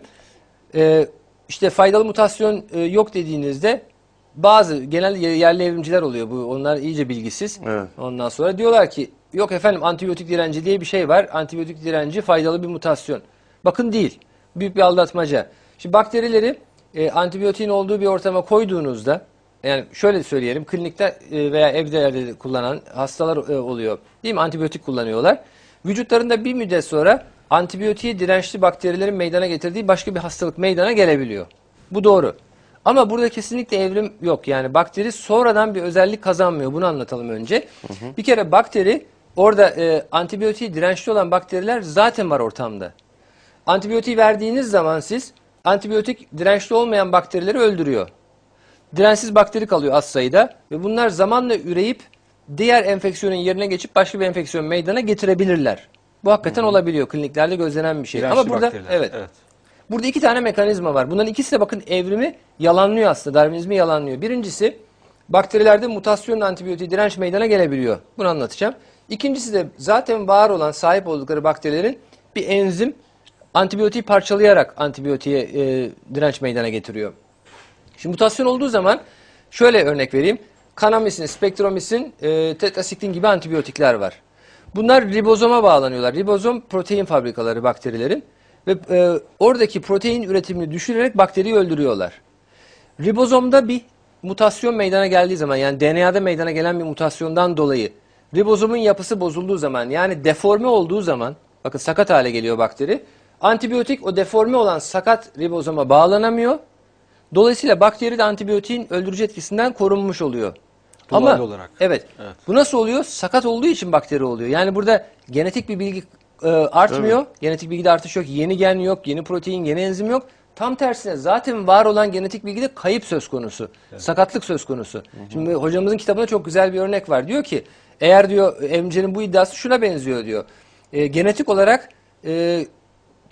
Speaker 1: İşte faydalı mutasyon yok dediğinizde bazı genel yerli evrimciler oluyor. Onlar iyice bilgisiz.
Speaker 3: Evet.
Speaker 1: Ondan sonra diyorlar ki yok efendim antibiyotik direnci diye bir şey var. Antibiyotik direnci faydalı bir mutasyon. Bakın değil. Büyük bir aldatmaca. Şimdi bakterileri antibiyotiğin olduğu bir ortama koyduğunuzda yani şöyle söyleyelim klinikte veya evde kullanan hastalar oluyor. Değil mi? Antibiyotik kullanıyorlar. Vücutlarında bir müddet sonra antibiyotiğe dirençli bakterilerin meydana getirdiği başka bir hastalık meydana gelebiliyor. Bu doğru. Ama burada kesinlikle evrim yok. Yani bakteri sonradan bir özellik kazanmıyor. Bunu anlatalım önce. Bir kere bakteri orada antibiyotiğe dirençli olan bakteriler zaten var ortamda. Antibiyotiği verdiğiniz zaman siz antibiyotik dirençli olmayan bakterileri öldürüyor. Dirençsiz bakteri kalıyor az sayıda ve bunlar zamanla üreyip diğer enfeksiyonun yerine geçip başka bir enfeksiyon meydana getirebilirler. Bu hakikaten olabiliyor. Kliniklerde gözlenen bir şey.
Speaker 2: Dirençli
Speaker 1: ama burada
Speaker 2: bakteriler. Evet.
Speaker 1: Burada iki tane mekanizma var. Bunların ikisi de bakın evrimi yalanlıyor aslında. Darwinizmi yalanlıyor. Birincisi bakterilerde mutasyonla antibiyotik direnç meydana gelebiliyor. Bunu anlatacağım. İkincisi de zaten var olan sahip oldukları bakterilerin bir enzim antibiyotiği parçalayarak antibiyotiğe direnç meydana getiriyor. Şimdi mutasyon olduğu zaman şöyle örnek vereyim. Kanamisin, spektromisin, tetrasiklin gibi antibiyotikler var. Bunlar ribozoma bağlanıyorlar. Ribozom protein fabrikaları bakterilerin. Ve oradaki protein üretimini düşürerek bakteriyi öldürüyorlar. Ribozomda bir mutasyon meydana geldiği zaman yani DNA'da meydana gelen bir mutasyondan dolayı ribozomun yapısı bozulduğu zaman yani deforme olduğu zaman bakın sakat hale geliyor bakteri. Antibiyotik o deforme olan sakat ribozoma bağlanamıyor. Dolayısıyla bakteri de antibiyotiğin öldürücü etkisinden korunmuş oluyor.
Speaker 2: Dolaylı
Speaker 1: Ama
Speaker 2: olarak.
Speaker 1: Evet. Bu nasıl oluyor? Sakat olduğu için bakteri oluyor. Yani burada genetik bir bilgi artmıyor. Evet. Genetik bilgide artış yok. Yeni gen yok, yeni protein, yeni enzim yok. Tam tersine zaten var olan genetik bilgide kayıp söz konusu. Evet. Sakatlık söz konusu. Şimdi hocamızın kitabında çok güzel bir örnek var. Diyor ki eğer diyor evrimcinin bu iddiası şuna benziyor diyor. Genetik olarak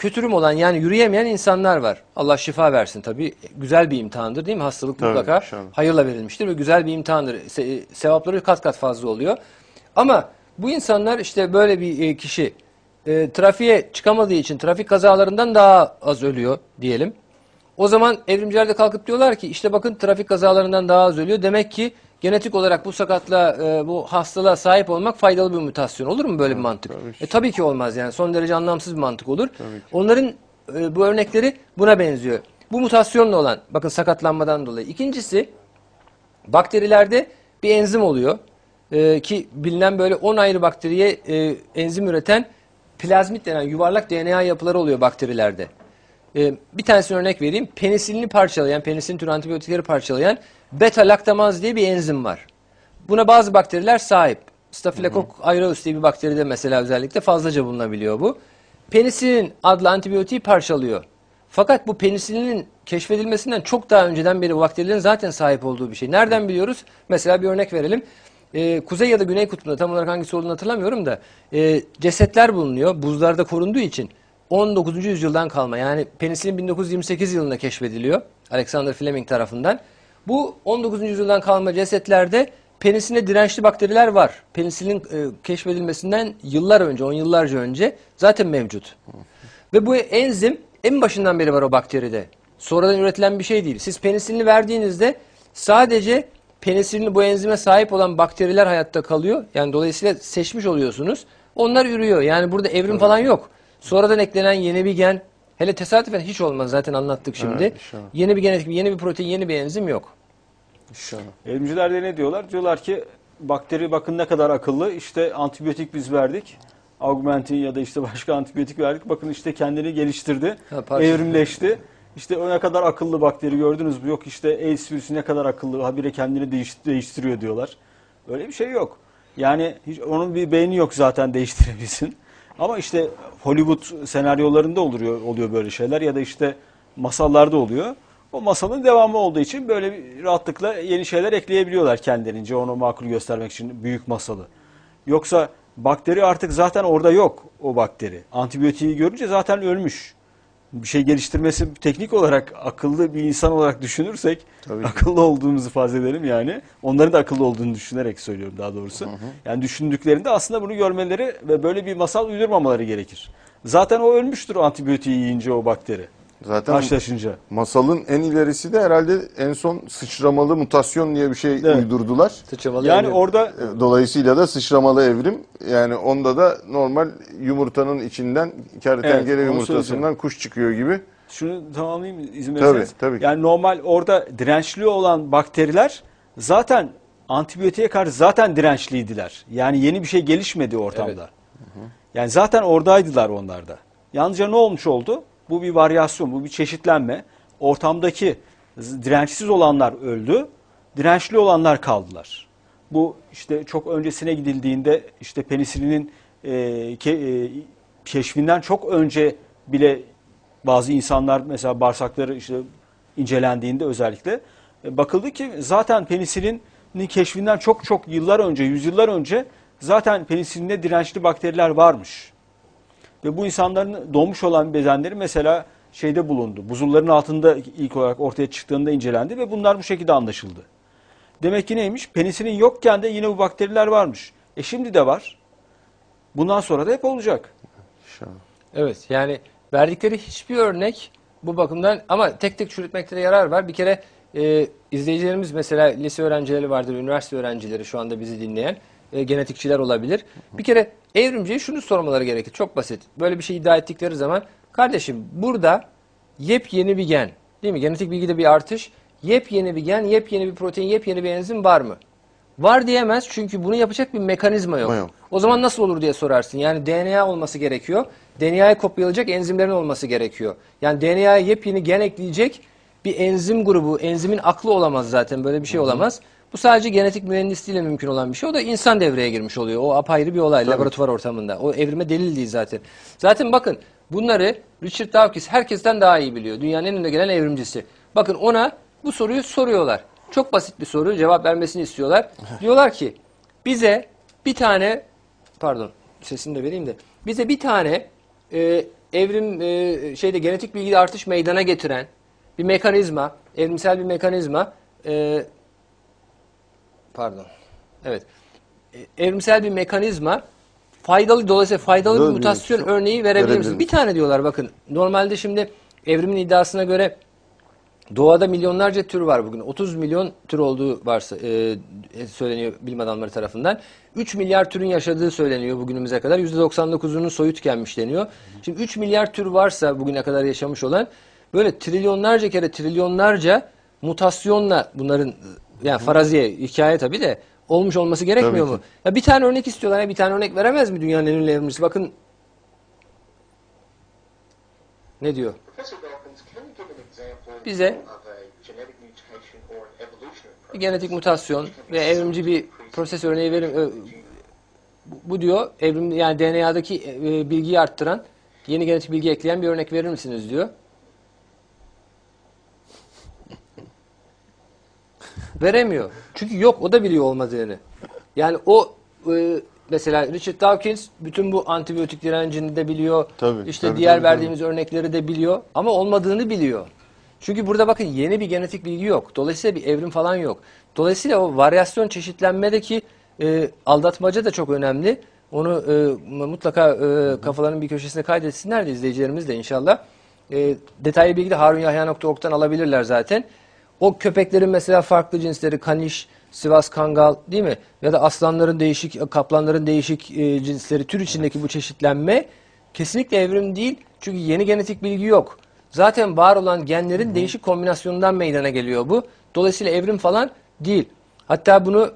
Speaker 1: kötürüm olan yani yürüyemeyen insanlar var. Allah şifa versin tabii. Güzel bir imtihandır değil mi? Hastalık
Speaker 3: Tabii,
Speaker 1: mutlaka
Speaker 3: inşallah.
Speaker 1: hayırla verilmiştir ve güzel bir imtihandır. Sevapları kat kat fazla oluyor. Ama bu insanlar işte böyle bir kişi trafiğe çıkamadığı için trafik kazalarından daha az ölüyor diyelim. O zaman evrimciler de kalkıp diyorlar ki işte bakın trafik kazalarından daha az ölüyor. Demek ki genetik olarak bu sakatlığa, bu hastalığa sahip olmak faydalı bir mutasyon. Olur mu böyle bir mantık? Tabii ki olmaz yani. Son derece anlamsız bir mantık olur. Onların bu örnekleri buna benziyor. Bu mutasyonla olan, bakın sakatlanmadan dolayı. İkincisi, bakterilerde bir enzim oluyor. Ki bilinen böyle 10 ayrı bakteriye enzim üreten plazmit denen yuvarlak DNA yapıları oluyor bakterilerde. Bir tanesini örnek vereyim. Penisilini parçalayan, penisilin türü antibiyotikleri parçalayan beta laktamaz diye bir enzim var. Buna bazı bakteriler sahip. Staphylococcus aureus diye bir bakteride mesela özellikle fazlaca bulunabiliyor bu. Penisilin adlı antibiyotiği parçalıyor. Fakat bu penisilinin keşfedilmesinden çok daha önceden beri bu bakterilerin zaten sahip olduğu bir şey. Nereden biliyoruz? Mesela bir örnek verelim. Kuzey ya da Güney Kutbu'nda tam olarak hangisi olduğunu hatırlamıyorum da cesetler bulunuyor. Buzlarda korunduğu için 19. yüzyıldan kalma. Yani penisilin 1928 yılında keşfediliyor. Alexander Fleming tarafından. Bu 19. yüzyıldan kalma cesetlerde penisiline dirençli bakteriler var. Penisilin keşfedilmesinden yıllar önce, 10 yıllarca önce zaten mevcut. Ve bu enzim en başından beri var o bakteride. Sonradan üretilen bir şey değil. Siz penisilini verdiğinizde sadece penisilini bu enzime sahip olan bakteriler hayatta kalıyor. Yani dolayısıyla seçmiş oluyorsunuz. Onlar ürüyor. Yani burada evrim falan yok. Sonradan eklenen yeni bir gen, hele tesadüfen hiç olmaz zaten anlattık şimdi.
Speaker 3: Evet, inşallah.
Speaker 1: Yeni bir genetik, yeni bir protein, yeni bir enzim yok.
Speaker 3: İnşallah.
Speaker 2: Evrimciler de ne diyorlar? Diyorlar ki bakteri bakın ne kadar akıllı. İşte antibiyotik biz verdik. Augmentin ya da işte başka antibiyotik verdik. Bakın işte kendini geliştirdi. Evrimleşti. İşte o ne kadar akıllı bakteri gördünüz mü? Yok işte AIDS virüsü ne kadar akıllı. Habire kendini değiştiriyor diyorlar. Öyle bir şey yok. Yani hiç, onun bir beyni yok zaten değiştirebilsin. Ama işte Hollywood senaryolarında oluyor böyle şeyler ya da işte masallarda oluyor. O masalın devamı olduğu için böyle bir rahatlıkla yeni şeyler ekleyebiliyorlar kendilerince onu makul göstermek için büyük masalı. Yoksa bakteri artık zaten orada yok o bakteri. Antibiyotiği görünce zaten ölmüş. Bir şey geliştirmesi teknik olarak akıllı bir insan olarak düşünürsek
Speaker 3: Tabii ki.
Speaker 2: akıllı olduğumuzu farz edelim yani. Onların da akıllı olduğunu düşünerek söylüyorum daha doğrusu. Yani düşündüklerinde aslında bunu görmeleri ve böyle bir masal uydurmamaları gerekir. Zaten o ölmüştür antibiyotiği yiyince o bakteri.
Speaker 3: Zaten
Speaker 2: Karşılaşınca.
Speaker 3: masalın en ilerisi de herhalde en son sıçramalı mutasyon diye bir şey
Speaker 2: Evet.
Speaker 3: uydurdular.
Speaker 1: Sıçramalı
Speaker 2: Yani
Speaker 1: evrim.
Speaker 2: orada
Speaker 3: Dolayısıyla da sıçramalı evrim. Yani onda da normal yumurtanın içinden kertenkele
Speaker 2: Evet, onu
Speaker 3: yumurtasından
Speaker 2: söyleyeceğim.
Speaker 3: kuş çıkıyor gibi.
Speaker 2: şunu tamamlayayım izin
Speaker 3: Tabii,
Speaker 2: verirseniz.
Speaker 3: tabii ki.
Speaker 2: Yani normal orada dirençli olan bakteriler zaten antibiyotiğe karşı zaten dirençliydiler. Yani yeni bir şey gelişmedi ortamda. Yani zaten oradaydılar onlar da. Yalnızca ne olmuş oldu? Bu bir varyasyon, bu bir çeşitlenme. Ortamdaki dirençsiz olanlar öldü, dirençli olanlar kaldılar. Bu işte çok öncesine gidildiğinde işte penisilinin keşfinden çok önce bile bazı insanlar mesela bağırsakları işte incelendiğinde özellikle bakıldı ki zaten penisilinin keşfinden çok çok yıllar önce, yüzyıllar önce zaten penisilinde dirençli bakteriler varmış. Ve bu insanların doğmuş olan bezenleri mesela şeyde bulundu. Buzulların altında ilk olarak ortaya çıktığında incelendi ve bunlar bu şekilde anlaşıldı. Demek ki neymiş? Penisilin yokken de yine bu bakteriler varmış. Şimdi de var. Bundan sonra da hep olacak.
Speaker 3: İnşallah.
Speaker 1: Evet yani verdikleri hiçbir örnek bu bakımdan ama tek tek çürütmekte de yarar var. Bir kere izleyicilerimiz mesela lise öğrencileri vardır, üniversite öğrencileri şu anda bizi dinleyen genetikçiler olabilir. Bir kere evrimciye şunu sormaları gerekir. Çok basit. Böyle bir şey iddia ettikleri zaman kardeşim burada yepyeni bir gen değil mi? Genetik bilgide bir artış. Yepyeni bir gen, yepyeni bir protein, yepyeni bir enzim var mı? Var diyemez çünkü bunu yapacak bir mekanizma yok.
Speaker 3: Yok.
Speaker 1: O zaman nasıl olur diye sorarsın. Yani DNA olması gerekiyor. DNA'yı kopyalayacak enzimlerin olması gerekiyor. Yani DNA'ya yepyeni gen ekleyecek bir enzim grubu, enzimin aklı olamaz zaten böyle bir şey olamaz. Bu sadece genetik mühendisliğiyle mümkün olan bir şey. O da insan devreye girmiş oluyor. O apayrı bir olay laboratuvar ortamında. O evrime delil değil zaten. Zaten bakın bunları Richard Dawkins herkesten daha iyi biliyor. Dünyanın en önde gelen evrimcisi. Bakın ona bu soruyu soruyorlar. Çok basit bir soru. Cevap vermesini istiyorlar. Diyorlar ki bize bir tane pardon sesini de vereyim de bize bir tane genetik bilgide artış meydana getiren bir mekanizma, evrimsel bir mekanizma, evrimsel bir mekanizma dolayısıyla faydalı bir mutasyon örneği verebilir misiniz? Bir tane diyorlar bakın. Normalde şimdi evrimin iddiasına göre doğada milyonlarca tür var bugün. 30 milyon tür olduğu varsa söyleniyor bilim adamları tarafından. 3 milyar türün yaşadığı söyleniyor bugünümüze kadar. %99'unun soyu tükenmiş deniyor. Şimdi 3 milyar tür varsa bugüne kadar yaşamış olan böyle trilyonlarca mutasyonla bunların yani faraziye, hikaye tabii de olmuş olması gerekmiyor mu? Ya bir tane örnek istiyorlar. Ya bir tane örnek veremez mi dünyanın en ünlü evrimcisi? Bakın ne diyor? Bize bir genetik mutasyon ve evrimci bir proses örneği verin. Bu diyor evrim yani DNA'daki bilgiyi arttıran, yeni genetik bilgi ekleyen bir örnek verir misiniz diyor. Veremiyor. Çünkü yok, o da biliyor olmadığını. Yani mesela Richard Dawkins bütün bu antibiyotik direncini de biliyor. Diğer verdiğimiz örnekleri de biliyor ama olmadığını biliyor. Çünkü burada bakın yeni bir genetik bilgi yok. Dolayısıyla bir evrim falan yok. Dolayısıyla o varyasyon çeşitlenmedeki aldatmaca da çok önemli. Onu mutlaka kafaların bir köşesine kaydetsinler de izleyicilerimiz de inşallah. Detaylı bilgi de harunyahya.org'dan alabilirler zaten. O köpeklerin mesela farklı cinsleri, kaniş, Sivas Kangal değil mi? Ya da aslanların değişik, kaplanların değişik cinsleri, tür içindeki bu çeşitlenme kesinlikle evrim değil. Çünkü yeni genetik bilgi yok. Zaten var olan genlerin değişik kombinasyonundan meydana geliyor bu. Dolayısıyla evrim falan değil. Hatta bunu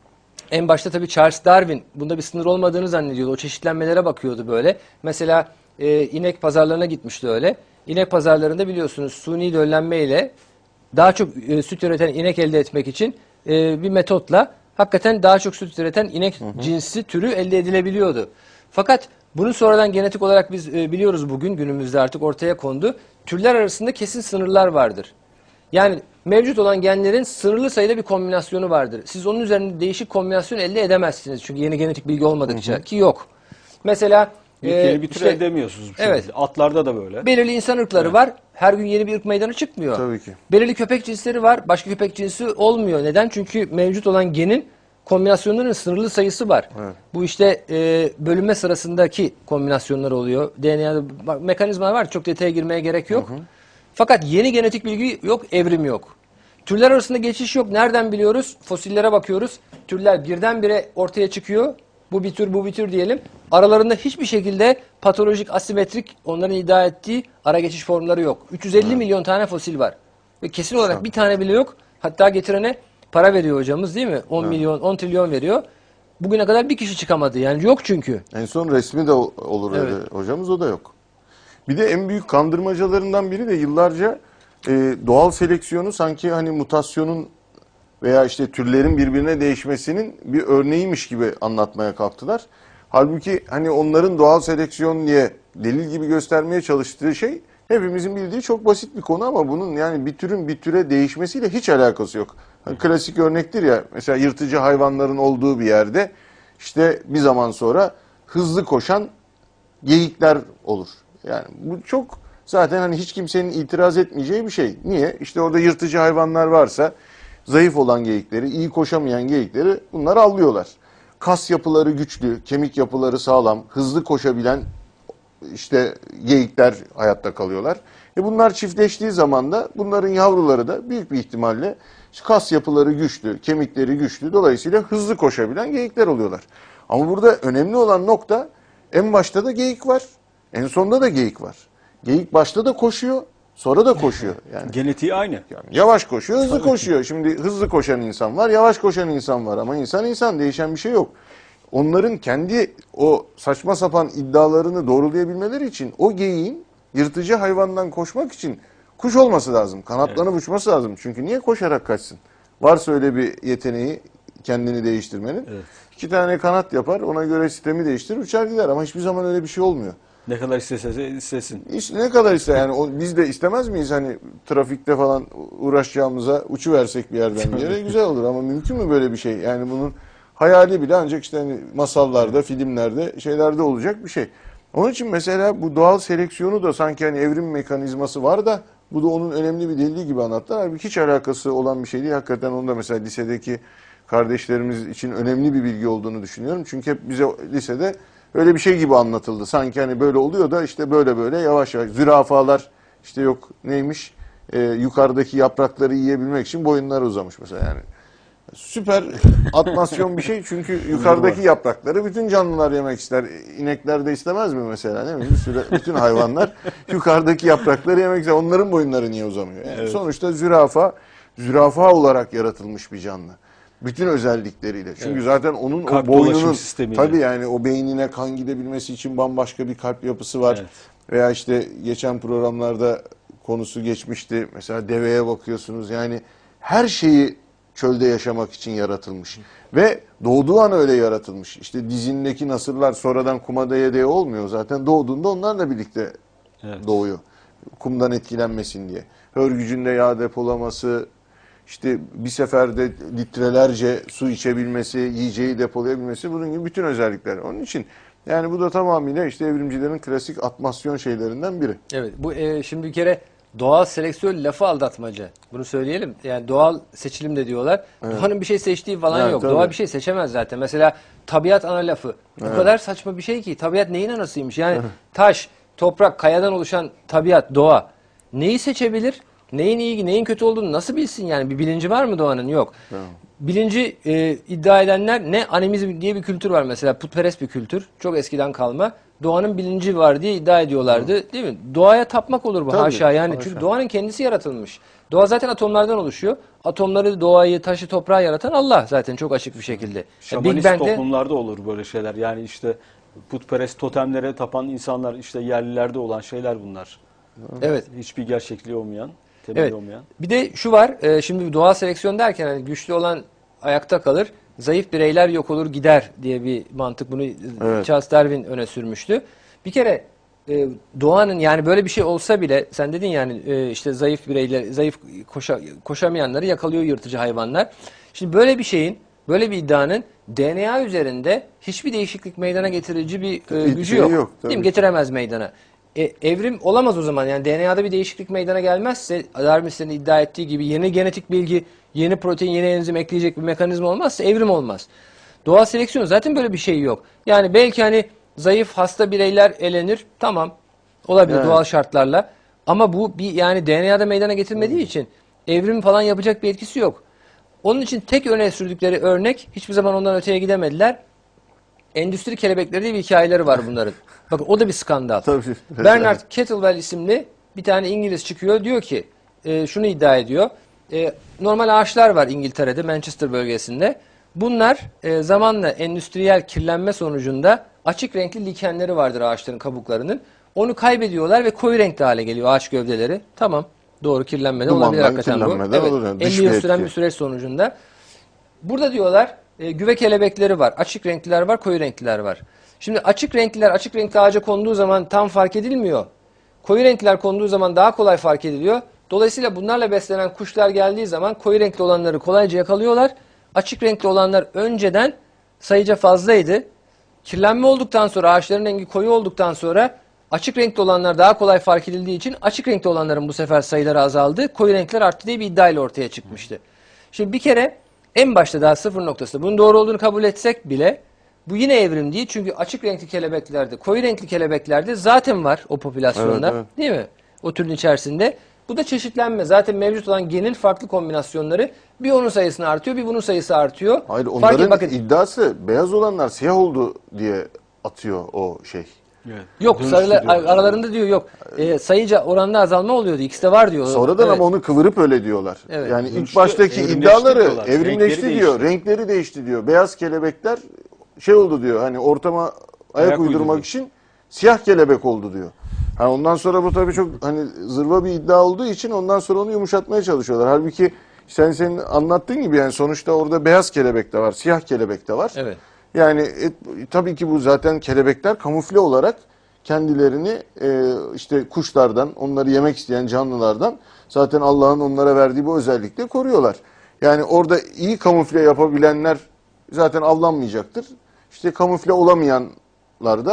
Speaker 1: en başta tabii Charles Darwin bunda bir sınır olmadığını zannediyordu. O çeşitlenmelere bakıyordu böyle. Mesela inek pazarlarına gitmişti öyle. İnek pazarlarında biliyorsunuz suni döllenme ile daha çok süt üreten inek elde etmek için bir metotla hakikaten daha çok süt üreten inek cinsi türü elde edilebiliyordu. Fakat bunu sonradan genetik olarak biz biliyoruz bugün günümüzde artık ortaya kondu. Türler arasında kesin sınırlar vardır. Yani mevcut olan genlerin sınırlı sayıda bir kombinasyonu vardır. Siz onun üzerinde değişik kombinasyon elde edemezsiniz. Çünkü yeni genetik bilgi olmadıkça ki yok. Mesela
Speaker 2: yeni bir tür elde edemiyorsunuz.
Speaker 1: Evet.
Speaker 2: Atlarda da böyle.
Speaker 1: Belirli insan ırkları var. Her gün yeni bir ırk meydana çıkmıyor.
Speaker 3: Tabii ki.
Speaker 1: Belirli köpek cinsleri var. Başka köpek cinsi olmuyor. Neden? Çünkü mevcut olan genin kombinasyonların sınırlı sayısı var.
Speaker 3: Evet.
Speaker 1: Bu işte bölünme sırasındaki kombinasyonlar oluyor. DNA'da mekanizmalar var. Çok detaya girmeye gerek yok. Fakat yeni genetik bilgi yok, evrim yok. Türler arasında geçiş yok. Nereden biliyoruz? Fosillere bakıyoruz. Türler birdenbire ortaya çıkıyor. Bu bir tür, bu bir tür diyelim. Aralarında hiçbir şekilde patolojik, asimetrik onların iddia ettiği ara geçiş formları yok. 350 milyon tane fosil var. Ve kesin olarak bir tane bile yok. Hatta getirene para veriyor hocamız değil mi? 10 milyon, 10 trilyon veriyor. Bugüne kadar bir kişi çıkamadı. Yani yok çünkü.
Speaker 3: En son resmi de olur öyle hocamız, o da yok. Bir de en büyük kandırmacalarından biri de yıllarca doğal seleksiyonu sanki hani mutasyonun veya işte türlerin birbirine değişmesinin bir örneğiymiş gibi anlatmaya kalktılar. Halbuki hani onların doğal seleksiyon diye delil gibi göstermeye çalıştığı şey hepimizin bildiği çok basit bir konu ama bunun yani bir türün bir türe değişmesiyle hiç alakası yok. Hani klasik örnektir ya, mesela yırtıcı hayvanların olduğu bir yerde işte bir zaman sonra hızlı koşan geyikler olur. Yani bu çok zaten hani hiç kimsenin itiraz etmeyeceği bir şey. Niye? İşte orada yırtıcı hayvanlar varsa zayıf olan geyikleri, iyi koşamayan geyikleri bunlar avlıyorlar. Kas yapıları güçlü, kemik yapıları sağlam, hızlı koşabilen işte geyikler hayatta kalıyorlar. Bunlar çiftleştiği zaman da bunların yavruları da büyük bir ihtimalle kas yapıları güçlü, kemikleri güçlü, dolayısıyla hızlı koşabilen geyikler oluyorlar. Ama burada önemli olan nokta, en başta da geyik var, en sonda da geyik var. Geyik başta da koşuyor, sonra da koşuyor. Yani
Speaker 2: genetiği aynı.
Speaker 3: yani yavaş koşuyor, hızlı koşuyor. Şimdi hızlı koşan insan var, yavaş koşan insan var ama insan değişen bir şey yok. Onların kendi o saçma sapan iddialarını doğrulayabilmeleri için o geyiğin yırtıcı hayvandan koşmak için kuş olması lazım. Kanatlanıp uçması lazım. Çünkü niye koşarak kaçsın? Varsa öyle bir yeteneği kendini değiştirmenin. Evet. 2 tane kanat yapar, ona göre sistemi değiştirir, uçar gider ama hiçbir zaman öyle bir şey olmuyor.
Speaker 2: Ne kadar istese istesin.
Speaker 3: Ne kadar iste yani biz de istemez miyiz hani trafikte falan uğraşacağımıza uçuversek bir yerden bir yere güzel olur ama mümkün mü böyle bir şey? Yani bunun hayali bile ancak işte hani masallarda, filmlerde, şeylerde olacak bir şey. Onun için mesela bu doğal seleksiyonu da sanki hani evrim mekanizması var da bu da onun önemli bir delili gibi anlattılar. Halbuki hiç alakası olan bir şey değil. Hakikaten onu da mesela lisedeki kardeşlerimiz için önemli bir bilgi olduğunu düşünüyorum. Çünkü hep bize lisede öyle bir şey gibi anlatıldı. Sanki hani böyle oluyor da işte böyle böyle yavaş yavaş zürafalar işte yok neymiş yukarıdaki yaprakları yiyebilmek için boyunları uzamış mesela yani. Süper atmasyon bir şey çünkü yukarıdaki yaprakları bütün canlılar yemek ister. İnekler de istemez mi mesela değil mi? Bütün hayvanlar yukarıdaki yaprakları yemek ister. Onların boyunları niye uzamıyor? Yani sonuçta zürafa olarak yaratılmış bir canlı. Bütün özellikleriyle. Çünkü zaten onun
Speaker 2: Kalp
Speaker 3: o boynunun
Speaker 2: sistemiyle.
Speaker 3: tabii yani o beynine kan gidebilmesi için bambaşka bir kalp yapısı var.
Speaker 2: Evet.
Speaker 3: Veya işte geçen programlarda konusu geçmişti. Mesela deveye bakıyorsunuz. Yani her şeyi çölde yaşamak için yaratılmış. Ve doğduğu an öyle yaratılmış. İşte dizindeki nasırlar sonradan kuma değe değe olmuyor. Zaten doğduğunda onlarla birlikte doğuyor. Kumdan etkilenmesin diye. Hörgücünde yağ depolaması, işte bir seferde litrelerce su içebilmesi, yiyeceği depolayabilmesi bunun gibi bütün özellikler. Onun için yani bu da tamamıyla işte evrimcilerin klasik atmasyon şeylerinden biri.
Speaker 1: Evet, bu şimdi bir kere doğal seleksiyon lafı aldatmaca. Bunu söyleyelim. Yani doğal seçilim de diyorlar. Doğanın bir şey seçtiği falan
Speaker 3: Evet,
Speaker 1: yok.
Speaker 3: tabii.
Speaker 1: Doğa bir şey seçemez zaten. Mesela tabiat ana lafı. O kadar saçma bir şey ki. Tabiat neyin anasıymış? Yani taş, toprak, kayadan oluşan tabiat, doğa. Neyi seçebilir? Neyin iyi, neyin kötü olduğunu nasıl bilsin yani? Bir bilinci var mı doğanın? Yok. Bilinci iddia edenler ne? Animizm diye bir kültür var mesela. Putperest bir kültür. Çok eskiden kalma. Doğanın bilinci var diye iddia ediyorlardı. Değil mi? Doğaya tapmak olur bu
Speaker 3: Tabii,
Speaker 1: haşa. Yani
Speaker 3: haşa.
Speaker 1: çünkü doğanın kendisi yaratılmış. Doğa zaten atomlardan oluşuyor. Atomları, doğayı, taşı, toprağı yaratan Allah zaten çok açık bir şekilde. Big
Speaker 2: Şamanist
Speaker 1: Bang'de
Speaker 2: toplumlarda olur böyle şeyler. Yani işte putperest totemlere tapan insanlar, işte yerlilerde olan şeyler bunlar.
Speaker 1: evet.
Speaker 2: Hiçbir gerçekliği olmayan, temeli
Speaker 1: Evet.
Speaker 2: olmayan.
Speaker 1: Bir de şu var. Şimdi doğal seleksiyon derken hani güçlü olan ayakta kalır, zayıf bireyler yok olur gider diye bir mantık. Bunu
Speaker 3: Evet.
Speaker 1: Charles Darwin öne sürmüştü. Bir kere doğanın yani böyle bir şey olsa bile sen dedin yani işte zayıf bireyler, zayıf koşamayanları yakalıyor yırtıcı hayvanlar. Şimdi böyle bir şeyin, böyle bir iddianın DNA üzerinde hiçbir değişiklik meydana getirici bir gücü
Speaker 3: şey
Speaker 1: yok.
Speaker 3: yok, tabii
Speaker 1: Değil mi?
Speaker 3: ki.
Speaker 1: Getiremez meydana. Evrim olamaz o zaman. Yani DNA'da bir değişiklik meydana gelmezse, Darwin'in iddia ettiği gibi yeni genetik bilgi, yeni protein, yeni enzim ekleyecek bir mekanizma olmazsa evrim olmaz. Doğal seleksiyon zaten böyle bir şey yok. Yani belki hani zayıf hasta bireyler elenir. Tamam. Olabilir
Speaker 3: Evet.
Speaker 1: doğal şartlarla. Ama bu bir yani DNA'da meydana getirmediği için evrim falan yapacak bir etkisi yok. Onun için tek öne sürdükleri örnek hiçbir zaman ondan öteye gidemediler. Endüstri kelebekleri diye bir hikayeleri var bunların. Bakın o da bir skandal.
Speaker 3: Tabii.
Speaker 1: Bernard Kettlewell isimli bir tane İngiliz çıkıyor. Diyor ki şunu iddia ediyor. Normal ağaçlar var İngiltere'de, Manchester bölgesinde. Bunlar zamanla endüstriyel kirlenme sonucunda açık renkli likenleri vardır ağaçların kabuklarının. Onu kaybediyorlar ve koyu renkli hale geliyor ağaç gövdeleri. Tamam. Doğru kirlenmeden
Speaker 3: Dumandan,
Speaker 1: olabilir hakikaten bu.
Speaker 3: kirlenmeden
Speaker 1: Evet.
Speaker 3: olur yani. Dış
Speaker 1: 50 yıl
Speaker 3: bir
Speaker 1: süren
Speaker 3: etki.
Speaker 1: bir süreç sonucunda. Burada diyorlar güve kelebekleri var. Açık renkliler var, koyu renkliler var. Şimdi açık renkliler açık renkli ağaca konduğu zaman tam fark edilmiyor. Koyu renkliler konduğu zaman daha kolay fark ediliyor. Dolayısıyla bunlarla beslenen kuşlar geldiği zaman koyu renkli olanları kolayca yakalıyorlar. Açık renkli olanlar önceden sayıca fazlaydı. Kirlenme olduktan sonra ağaçların rengi koyu olduktan sonra açık renkli olanlar daha kolay fark edildiği için açık renkli olanların bu sefer sayıları azaldı. Koyu renkler arttı diye bir iddiayla ortaya çıkmıştı. Şimdi bir kere en başta daha sıfır noktasında bunun doğru olduğunu kabul etsek bile bu yine evrim değil. Çünkü açık renkli kelebeklerde, koyu renkli kelebeklerde zaten var o popülasyonda.
Speaker 3: Evet, evet.
Speaker 1: Değil mi? O türün içerisinde. Bu da çeşitlenme. Zaten mevcut olan genin farklı kombinasyonları bir onun sayısını artıyor, bir bunun sayısı artıyor.
Speaker 3: Hayır
Speaker 1: Fark
Speaker 3: onların
Speaker 1: bakın.
Speaker 3: iddiası beyaz olanlar siyah oldu diye atıyor o şey.
Speaker 2: Evet.
Speaker 1: Yok
Speaker 2: Dönüştü
Speaker 1: sarılar
Speaker 2: diyor.
Speaker 1: aralarında diyor yok. Sayıca oranda azalma oluyordu. İkisi de var diyor.
Speaker 3: Sonradan
Speaker 1: Evet.
Speaker 3: ama onu kıvırıp öyle diyorlar.
Speaker 1: Evet.
Speaker 3: Yani ilk
Speaker 2: Dönüştü,
Speaker 3: baştaki
Speaker 2: evrimleşti
Speaker 3: iddiaları
Speaker 2: diyorlar.
Speaker 3: evrimleşti
Speaker 2: Renkleri
Speaker 3: diyor.
Speaker 2: değişti.
Speaker 3: Renkleri değişti diyor. Beyaz kelebekler şey oldu diyor. Hani ortama ayak uydurmak
Speaker 2: uydurdu.
Speaker 3: için siyah kelebek oldu diyor. Ha ondan sonra bu tabii çok hani zırva bir iddia olduğu için ondan sonra onu yumuşatmaya çalışıyorlar. Halbuki senin anlattığın gibi yani sonuçta orada beyaz kelebek de var, siyah kelebek de var.
Speaker 1: Evet.
Speaker 3: Yani tabii ki bu zaten kelebekler kamufle olarak kendilerini işte kuşlardan, onları yemek isteyen canlılardan zaten Allah'ın onlara verdiği bu özellikle koruyorlar. Yani orada iyi kamufle yapabilenler zaten avlanmayacaktır. İşte kamufle olamayanlar da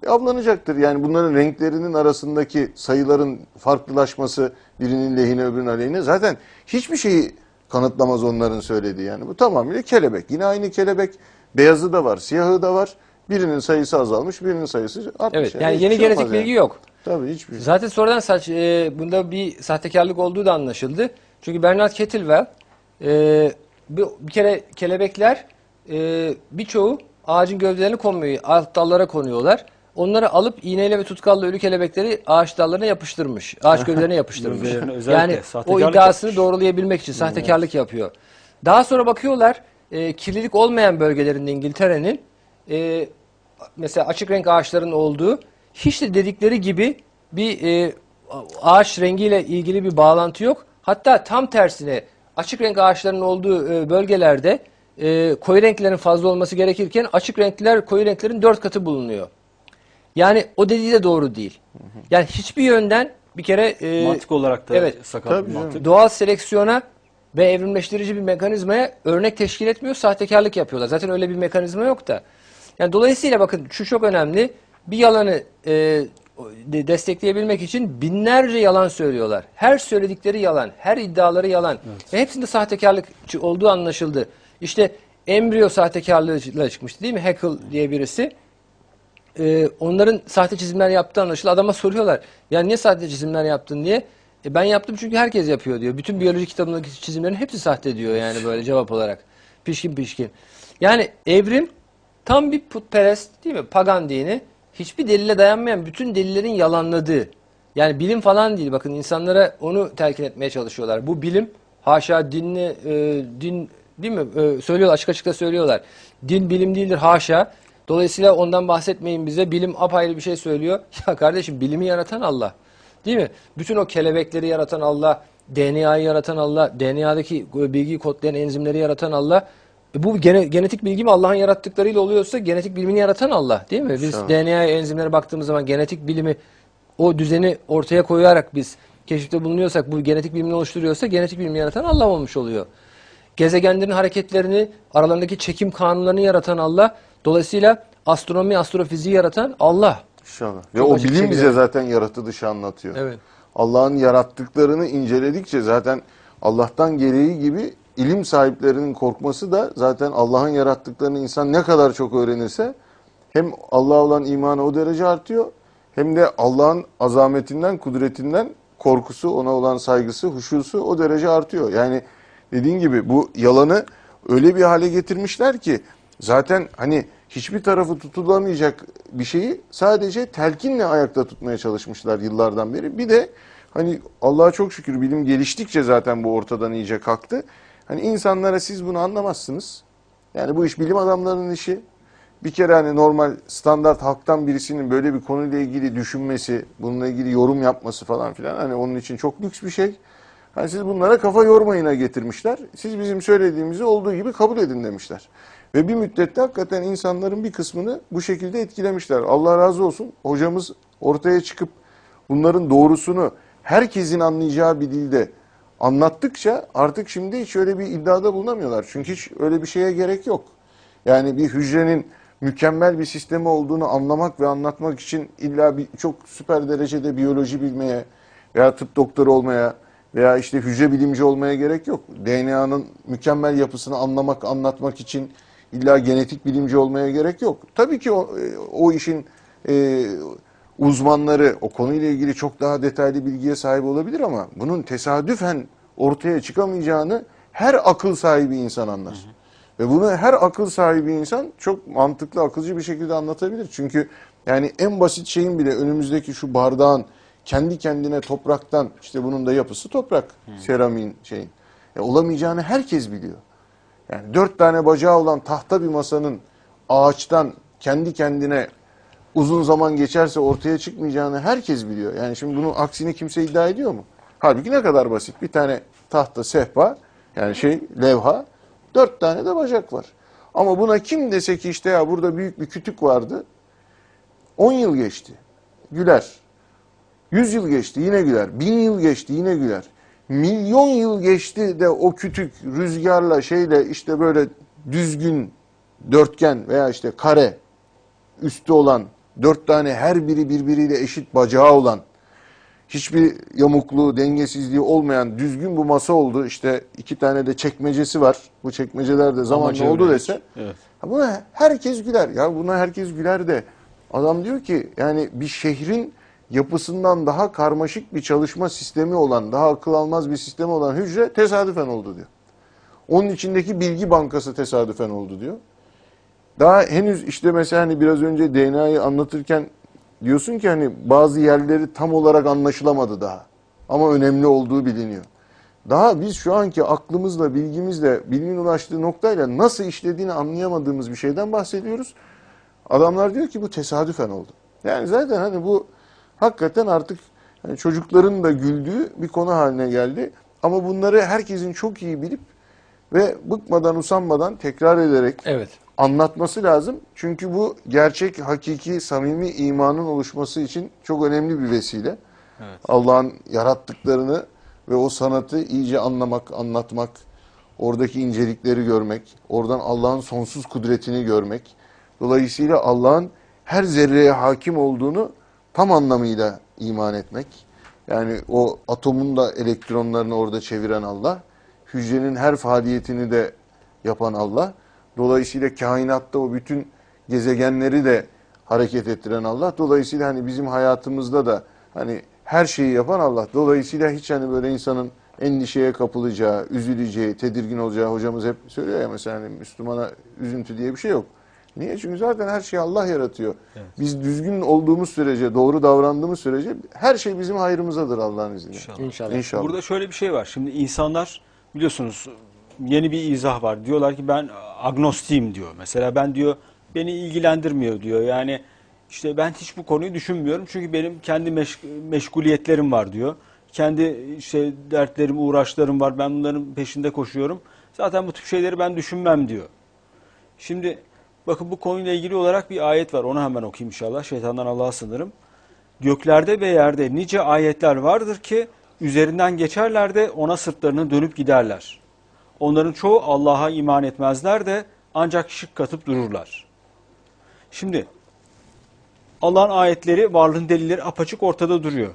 Speaker 3: avlanacaktır. Yani bunların renklerinin arasındaki sayıların farklılaşması birinin lehine öbürünün aleyhine zaten hiçbir şeyi kanıtlamaz onların söylediği. Yani bu tamamıyla kelebek. Yine aynı kelebek, beyazı da var, siyahı da var. Birinin sayısı azalmış, birinin sayısı artmış.
Speaker 1: Evet, yani yeni
Speaker 3: hiçbir şey
Speaker 1: genetik
Speaker 3: olmaz
Speaker 1: bilgi
Speaker 3: yani.
Speaker 1: yok.
Speaker 3: Tabii hiçbir şey.
Speaker 1: Zaten sonradan bunda bir sahtekarlık olduğu da anlaşıldı. Çünkü Bernard Kettlewell bir kere kelebekler birçoğu ağacın gövdelerini konmuyor, alt dallara konuyorlar. Onları alıp iğneyle ve tutkalla ölü kelebekleri ağaç dallarına yapıştırmış. Ağaç gövdelerine yapıştırmış.
Speaker 2: Gövdelerine özellikle
Speaker 1: Yani o
Speaker 2: sahtekarlık
Speaker 1: iddiasını
Speaker 2: yapmış.
Speaker 1: doğrulayabilmek için sahtekarlık yapıyor. Daha sonra bakıyorlar kirlilik olmayan bölgelerinde İngiltere'nin mesela açık renk ağaçların olduğu, hiç de dedikleri gibi bir ağaç rengiyle ilgili bir bağlantı yok. Hatta tam tersine açık renk ağaçların olduğu bölgelerde koyu renklerin fazla olması gerekirken açık renkler koyu renklerin 4 katı bulunuyor. Yani o dediği de doğru değil. Yani hiçbir yönden bir kere
Speaker 2: Mantık olarak da
Speaker 1: evet,
Speaker 2: sakat
Speaker 3: tabii
Speaker 2: bir
Speaker 3: canım.
Speaker 2: mantık.
Speaker 1: doğal seleksiyona ve evrimleştirici bir mekanizmaya örnek teşkil etmiyor, sahtekarlık yapıyorlar. Zaten öyle bir mekanizma yok da. Yani dolayısıyla bakın şu çok önemli. Bir yalanı destekleyebilmek için binlerce yalan söylüyorlar. Her söyledikleri yalan, her iddiaları yalan. Ve hepsinde sahtekarlık olduğu anlaşıldı. İşte embriyo sahtekarlığıyla çıkmıştı değil mi? Haeckel diye birisi. Onların sahte çizimler yaptığı anlaşıldı. Adama soruyorlar. Ya niye sahte çizimler yaptın diye. Ben yaptım çünkü herkes yapıyor diyor. Bütün biyoloji kitabındaki çizimlerin hepsi sahte diyor yani böyle cevap olarak. Pişkin pişkin. Yani evrim tam bir putperest değil mi? Pagan dini. Hiçbir delile dayanmayan, bütün delillerin yalanladığı. Yani bilim falan değil. Bakın insanlara onu telkin etmeye çalışıyorlar. Bu bilim haşa din değil mi? Söylüyorlar, açık açık da söylüyorlar. Din bilim değildir haşa. Dolayısıyla ondan bahsetmeyin bize. Bilim apayrı bir şey söylüyor. Ya kardeşim bilimi yaratan Allah. Değil mi? Bütün o kelebekleri yaratan Allah, DNA'yı yaratan Allah, DNA'daki bilgiyi kodlayan enzimleri yaratan Allah. Bu genetik bilgi mi Allah'ın yarattıklarıyla oluyorsa genetik bilimini yaratan Allah değil mi? Biz DNA'ya, enzimlere baktığımız zaman genetik bilimi, o düzeni ortaya koyarak biz keşifte bulunuyorsak, bu genetik bilimini oluşturuyorsa genetik bilimi yaratan Allah olmuş oluyor. Gezegenlerin hareketlerini, aralarındaki çekim kanunlarını yaratan Allah. Dolayısıyla astronomi, astrofiziği yaratan Allah.
Speaker 3: İnşallah. Ve
Speaker 1: Çok
Speaker 3: o
Speaker 1: açık
Speaker 3: bilim
Speaker 1: şekilde.
Speaker 3: bize zaten yaratılışı anlatıyor.
Speaker 1: Evet.
Speaker 3: Allah'ın yarattıklarını inceledikçe zaten Allah'tan gereği gibi ilim sahiplerinin korkması da zaten Allah'ın yarattıklarını insan ne kadar çok öğrenirse hem Allah'a olan imanı o derece artıyor hem de Allah'ın azametinden, kudretinden korkusu, ona olan saygısı, huşusu o derece artıyor. Yani dediğin gibi bu yalanı öyle bir hale getirmişler ki zaten hani hiçbir tarafı tutulamayacak bir şeyi sadece telkinle ayakta tutmaya çalışmışlar yıllardan beri. Bir de hani Allah'a çok şükür bilim geliştikçe zaten bu ortadan iyice kalktı. Hani insanlara siz bunu anlamazsınız. Yani bu iş bilim adamlarının işi. Bir kere hani normal standart halktan birisinin böyle bir konuyla ilgili düşünmesi, bununla ilgili yorum yapması falan filan hani onun için çok lüks bir şey. Hani siz bunlara kafa yormayına getirmişler. Siz bizim söylediğimizi olduğu gibi kabul edin demişler. Ve bir müddette hakikaten insanların bir kısmını bu şekilde etkilemişler. Allah razı olsun hocamız ortaya çıkıp bunların doğrusunu herkesin anlayacağı bir dilde anlattıkça artık şimdi hiç öyle bir iddiada bulunamıyorlar. Çünkü hiç öyle bir şeye gerek yok. Yani bir hücrenin mükemmel bir sistemi olduğunu anlamak ve anlatmak için illa bir çok süper derecede biyoloji bilmeye veya tıp doktoru olmaya veya işte hücre bilimci olmaya gerek yok. DNA'nın mükemmel yapısını anlamak, anlatmak için illa genetik bilimci olmaya gerek yok. Tabii ki o işin uzmanları o konuyla ilgili çok daha detaylı bilgiye sahip olabilir ama bunun tesadüfen ortaya çıkamayacağını her akıl sahibi insan anlar. Ve bunu her akıl sahibi insan çok mantıklı, akılcı bir şekilde anlatabilir. Çünkü yani en basit şeyin bile önümüzdeki şu bardağın kendi kendine topraktan, işte bunun da yapısı toprak, seramiğin şeyin. Olamayacağını herkes biliyor. Yani 4 tane bacağı olan tahta bir masanın ağaçtan kendi kendine uzun zaman geçerse ortaya çıkmayacağını herkes biliyor. Yani şimdi bunun aksini kimse iddia ediyor mu? Halbuki ne kadar basit. Bir tane tahta sehpa, yani levha, 4 tane de bacak var. Ama buna kim dese ki işte ya burada büyük bir kütük vardı, 10 yıl geçti, güler. 100 yıl geçti yine güler. 1000 yıl geçti yine güler. Milyon yıl geçti de o kütük rüzgarla işte böyle düzgün dörtgen veya işte kare üstü olan 4 tane her biri birbiriyle eşit bacağı olan, hiçbir yamukluğu, dengesizliği olmayan düzgün bu masa oldu. İşte 2 tane de çekmecesi var. Bu çekmeceler de zamanla
Speaker 2: Amaca
Speaker 3: oldu
Speaker 2: yönelik.
Speaker 3: dese.
Speaker 2: Evet.
Speaker 3: Buna herkes güler. Ya buna herkes güler de adam diyor ki yani bir şehrin yapısından daha karmaşık bir çalışma sistemi olan, daha akıl almaz bir sistemi olan hücre tesadüfen oldu diyor. Onun içindeki bilgi bankası tesadüfen oldu diyor. Daha henüz işte mesela hani biraz önce DNA'yı anlatırken diyorsun ki hani bazı yerleri tam olarak anlaşılamadı daha. Ama önemli olduğu biliniyor. Daha biz şu anki aklımızla, bilgimizle, bilimin ulaştığı noktayla nasıl işlediğini anlayamadığımız bir şeyden bahsediyoruz. Adamlar diyor ki bu tesadüfen oldu. Yani zaten hani bu hakikaten artık hani çocukların da güldüğü bir konu haline geldi. Ama bunları herkesin çok iyi bilip ve bıkmadan, usanmadan tekrar ederek
Speaker 1: Evet.
Speaker 3: anlatması lazım. Çünkü bu gerçek, hakiki, samimi imanın oluşması için çok önemli bir vesile.
Speaker 2: Evet.
Speaker 3: Allah'ın yarattıklarını ve o sanatı iyice anlamak, anlatmak, oradaki incelikleri görmek, oradan Allah'ın sonsuz kudretini görmek. Dolayısıyla Allah'ın her zerreye hakim olduğunu tam anlamıyla iman etmek. Yani o atomun da elektronlarını orada çeviren Allah, hücrenin her faaliyetini de yapan Allah. Dolayısıyla kainatta o bütün gezegenleri de hareket ettiren Allah. Dolayısıyla hani bizim hayatımızda da hani her şeyi yapan Allah. Dolayısıyla hiç hani böyle insanın endişeye kapılacağı, üzüleceği, tedirgin olacağı, hocamız hep söylüyor ya mesela hani Müslümana üzüntü diye bir şey yok. Niye? Çünkü zaten her şeyi Allah yaratıyor.
Speaker 2: Evet.
Speaker 3: Biz düzgün olduğumuz sürece, doğru davrandığımız sürece her şey bizim hayrımızadır Allah'ın izniyle.
Speaker 2: İnşallah.
Speaker 1: İnşallah.
Speaker 2: Burada şöyle bir şey var. Şimdi insanlar biliyorsunuz yeni bir izah var. Diyorlar ki ben agnostiyim diyor. Mesela ben diyor beni ilgilendirmiyor diyor. Yani işte ben hiç bu konuyu düşünmüyorum. Çünkü benim kendi meşguliyetlerim var diyor. Kendi işte dertlerim, uğraşlarım var. Ben bunların peşinde koşuyorum. Zaten bu tip şeyleri ben düşünmem diyor. Şimdi bakın bu konuyla ilgili olarak bir ayet var. Onu hemen okuyayım inşallah. Şeytandan Allah'a sığınırım. Göklerde ve yerde nice ayetler vardır ki üzerinden geçerler de ona sırtlarını dönüp giderler. Onların çoğu Allah'a iman etmezler de ancak şık katıp dururlar. Şimdi Allah'ın ayetleri, varlığın delilleri apaçık ortada duruyor.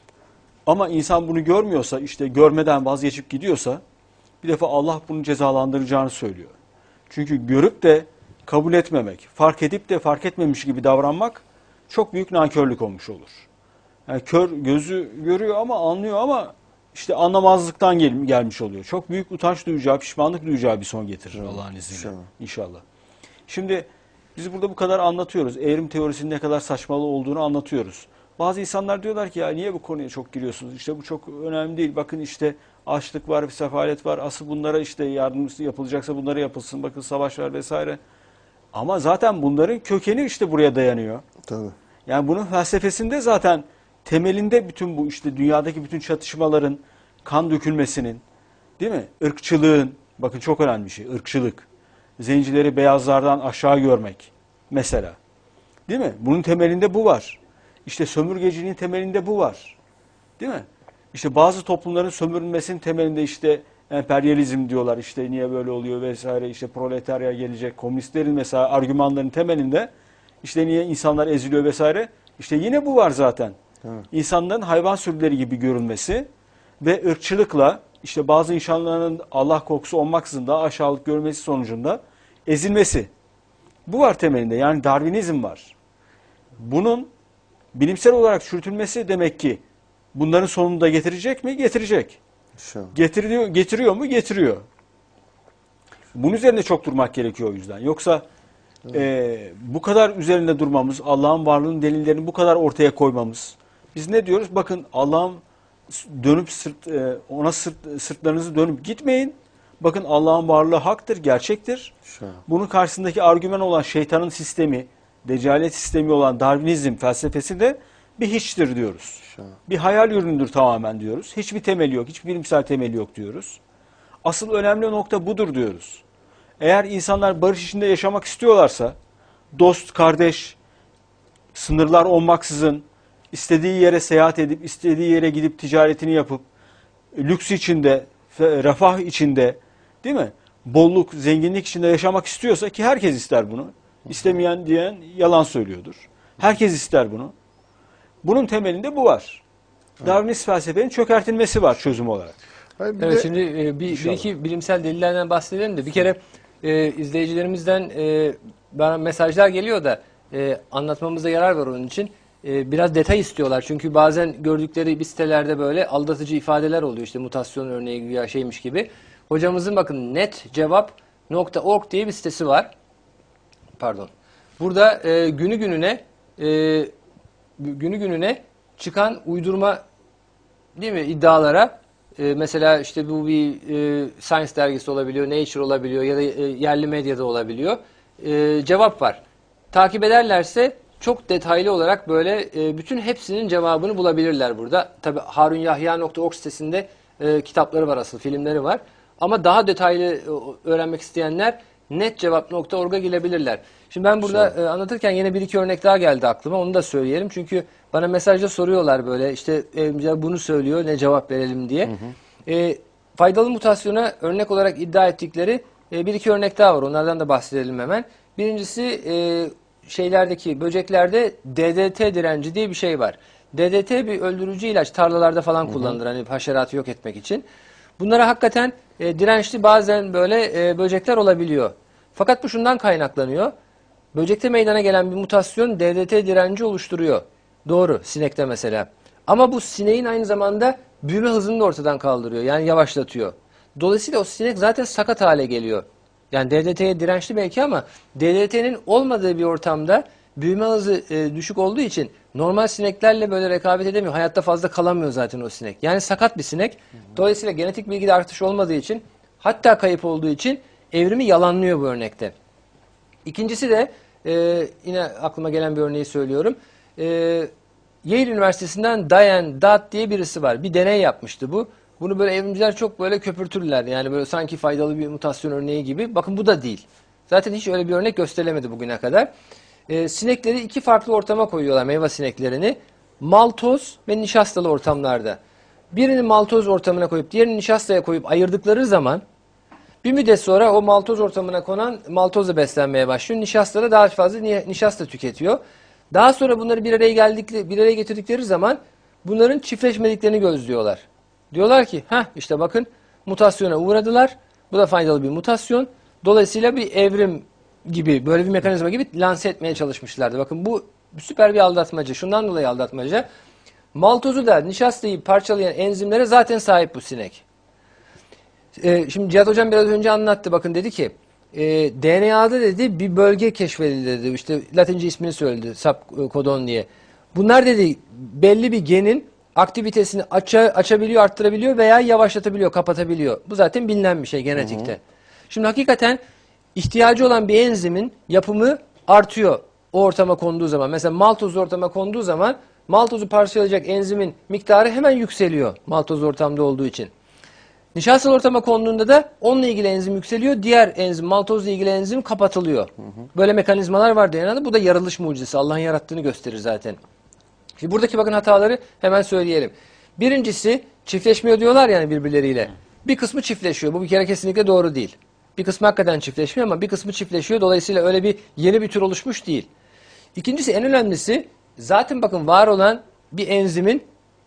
Speaker 2: Ama insan bunu görmüyorsa, işte görmeden vazgeçip gidiyorsa bir defa Allah bunu cezalandıracağını söylüyor. Çünkü görüp de kabul etmemek, fark edip de fark etmemiş gibi davranmak çok büyük nankörlük olmuş olur. Yani kör gözü görüyor ama anlıyor ama işte anlamazlıktan gelmiş oluyor. Çok büyük utanç duyacağı, pişmanlık duyacağı bir son getirir Allah'ın izniyle. İnşallah. Şimdi biz burada bu kadar anlatıyoruz. Evrim teorisinin ne kadar saçmalı olduğunu anlatıyoruz. Bazı insanlar diyorlar ki ya niye bu konuya çok giriyorsunuz? İşte bu çok önemli değil. Bakın işte açlık var, bir sefalet var. Asıl bunlara işte yardım yapılacaksa bunlara yapılsın. Bakın savaş var vesaire. Ama zaten bunların kökeni işte buraya dayanıyor.
Speaker 3: Tabii.
Speaker 2: Yani bunun felsefesinde zaten temelinde bütün bu işte dünyadaki bütün çatışmaların, kan dökülmesinin, değil mi? Irkçılığın, bakın çok önemli bir şey, ırkçılık. Zencileri beyazlardan aşağı görmek mesela. Değil mi? Bunun temelinde bu var. İşte sömürgeciliğin temelinde bu var. Değil mi? İşte bazı toplumların sömürülmesinin temelinde işte emperyalizm diyorlar, işte niye böyle oluyor vesaire, işte proletarya gelecek, komünistlerin mesela argümanlarının temelinde işte niye insanlar eziliyor vesaire, işte yine bu var zaten.
Speaker 3: Evet.
Speaker 2: İnsanların hayvan sürüleri gibi görülmesi ve ırkçılıkla işte bazı insanların Allah korkusu olmaksızın daha aşağılık görmesi sonucunda ezilmesi. Bu var temelinde, yani Darwinizm var. Bunun bilimsel olarak çürütülmesi demek ki bunların sonunu da getirecek mi? Getirecek.
Speaker 3: İnşallah.
Speaker 2: Getiriyor mu? Getiriyor. Bunun üzerinde çok durmak gerekiyor o yüzden. Yoksa bu kadar üzerinde durmamız, Allah'ın varlığının delillerini bu kadar ortaya koymamız. Biz ne diyoruz? Bakın Allah'ın dönüp ona sırtlarınızı dönüp gitmeyin. Bakın Allah'ın varlığı haktır, gerçektir.
Speaker 3: İnşallah.
Speaker 2: Bunun karşısındaki argüman olan şeytanın sistemi, deccalet sistemi olan Darwinizm felsefesi de bir hiçtir diyoruz.
Speaker 3: İnşallah.
Speaker 2: Bir hayal ürünüdür tamamen diyoruz. Hiçbir temeli yok, hiçbir bilimsel temeli yok diyoruz. Asıl önemli nokta budur diyoruz. Eğer insanlar barış içinde yaşamak istiyorlarsa, dost, kardeş, sınırlar olmaksızın, istediği yere seyahat edip, istediği yere gidip ticaretini yapıp, lüks içinde, refah içinde, değil mi? Bolluk, zenginlik içinde yaşamak istiyorsa, ki herkes ister bunu. İstemeyen diyen yalan söylüyordur. Herkes ister bunu. Bunun temelinde bu var. Darwinist felsefenin çökertilmesi var çözüm olarak.
Speaker 3: Hayır,
Speaker 1: Evet, şimdi bir iki bilimsel delillerden bahsedelim de bir kere izleyicilerimizden bana mesajlar geliyor da anlatmamıza yarar var onun için. Biraz detay istiyorlar çünkü bazen gördükleri bir sitelerde böyle aldatıcı ifadeler oluyor, işte mutasyon örneği güya şeymiş gibi. Hocamızın bakın netcevap.org diye bir sitesi var. Pardon. Burada günü gününe çıkan uydurma, değil mi, iddialara, mesela işte bu bir Science dergisi olabiliyor, Nature olabiliyor ya da yerli medyada olabiliyor. Cevap var. Takip ederlerse çok detaylı olarak böyle bütün hepsinin cevabını bulabilirler burada. Tabi harunyahya.org sitesinde kitapları var, asıl filmleri var. Ama daha detaylı öğrenmek isteyenler netcevap.org'a girebilirler. Şimdi ben burada anlatırken yine bir iki örnek daha geldi aklıma. Onu da söyleyelim. Çünkü bana mesajda soruyorlar böyle, işte bunu söylüyor, ne cevap verelim diye. Faydalı mutasyona örnek olarak iddia ettikleri bir iki örnek daha var. Onlardan da bahsedelim hemen. Birincisi şeylerdeki, böceklerde DDT direnci diye bir şey var. DDT bir öldürücü ilaç, tarlalarda falan kullanılır hani haşeratı yok etmek için. Bunlara hakikaten dirençli bazen böyle böcekler olabiliyor. Fakat bu şundan kaynaklanıyor. Böcekte meydana gelen bir mutasyon DDT direnci oluşturuyor. Doğru, sinekte mesela. Ama bu sineğin aynı zamanda büyüme hızını da ortadan kaldırıyor. Yani yavaşlatıyor. Dolayısıyla o sinek zaten sakat hale geliyor. Yani DDT'ye dirençli belki ama DDT'nin olmadığı bir ortamda büyüme hızı düşük olduğu için normal sineklerle böyle rekabet edemiyor. Hayatta fazla kalamıyor zaten o sinek. Yani sakat bir sinek. Dolayısıyla genetik bilgide artış olmadığı için, hatta kayıp olduğu için evrimi yalanlıyor bu örnekte. İkincisi de yine aklıma gelen bir örneği söylüyorum. Yale Üniversitesi'nden Diane Dodd diye birisi var. Bir deney yapmıştı bu. Bunu böyle evrimciler çok böyle köpürtürler. Yani böyle sanki faydalı bir mutasyon örneği gibi. Bakın bu da değil. Zaten hiç öyle bir örnek gösterilemedi bugüne kadar. Sinekleri iki farklı ortama koyuyorlar, meyve sineklerini. Maltoz ve nişastalı ortamlarda. Birini maltoz ortamına koyup diğerini nişastaya koyup ayırdıkları zaman bir müddet sonra o maltoz ortamına konan maltozla beslenmeye başlıyor. Nişasta da daha fazla nişasta tüketiyor. Daha sonra bunları bir araya getirdikleri zaman bunların çiftleşmediklerini gözlüyorlar. Diyorlar ki işte bakın mutasyona uğradılar. Bu da faydalı bir mutasyon. Dolayısıyla bir evrim gibi, böyle bir mekanizma gibi lanse etmeye çalışmışlardı. Bakın bu süper bir aldatmaca. Şundan dolayı aldatmaca. Maltozu da nişastayı parçalayan enzimlere zaten sahip bu sinek. Şimdi Cihat Hocam biraz önce anlattı. Bakın dedi ki DNA'da dedi bir bölge keşfedildi dedi. İşte Latince ismini söyledi. Subkodon diye. Bunlar dedi belli bir genin aktivitesini açabiliyor, arttırabiliyor veya yavaşlatabiliyor, kapatabiliyor. Bu zaten bilinen bir şey genetikte. Şimdi hakikaten ihtiyacı olan bir enzimin yapımı artıyor o ortama konduğu zaman. Mesela maltoz ortama konduğu zaman maltozu parçalayacak enzimin miktarı hemen yükseliyor maltoz ortamda olduğu için. Nişastalı ortama konduğunda da onunla ilgili enzim yükseliyor. Diğer enzim, maltozla ilgili enzim kapatılıyor. Böyle mekanizmalar var DNA'da. Bu da yaratılış mucizesi. Allah'ın yarattığını gösterir zaten. Şimdi buradaki bakın hataları hemen söyleyelim. Birincisi çiftleşmiyor diyorlar yani birbirleriyle. Bir kısmı çiftleşiyor. Bu bir kere kesinlikle doğru değil. Bir kısmı hakikaten çiftleşmiyor ama bir kısmı çiftleşiyor. Dolayısıyla öyle bir yeni bir tür oluşmuş değil. İkincisi, en önemlisi, zaten bakın var olan bir enzimin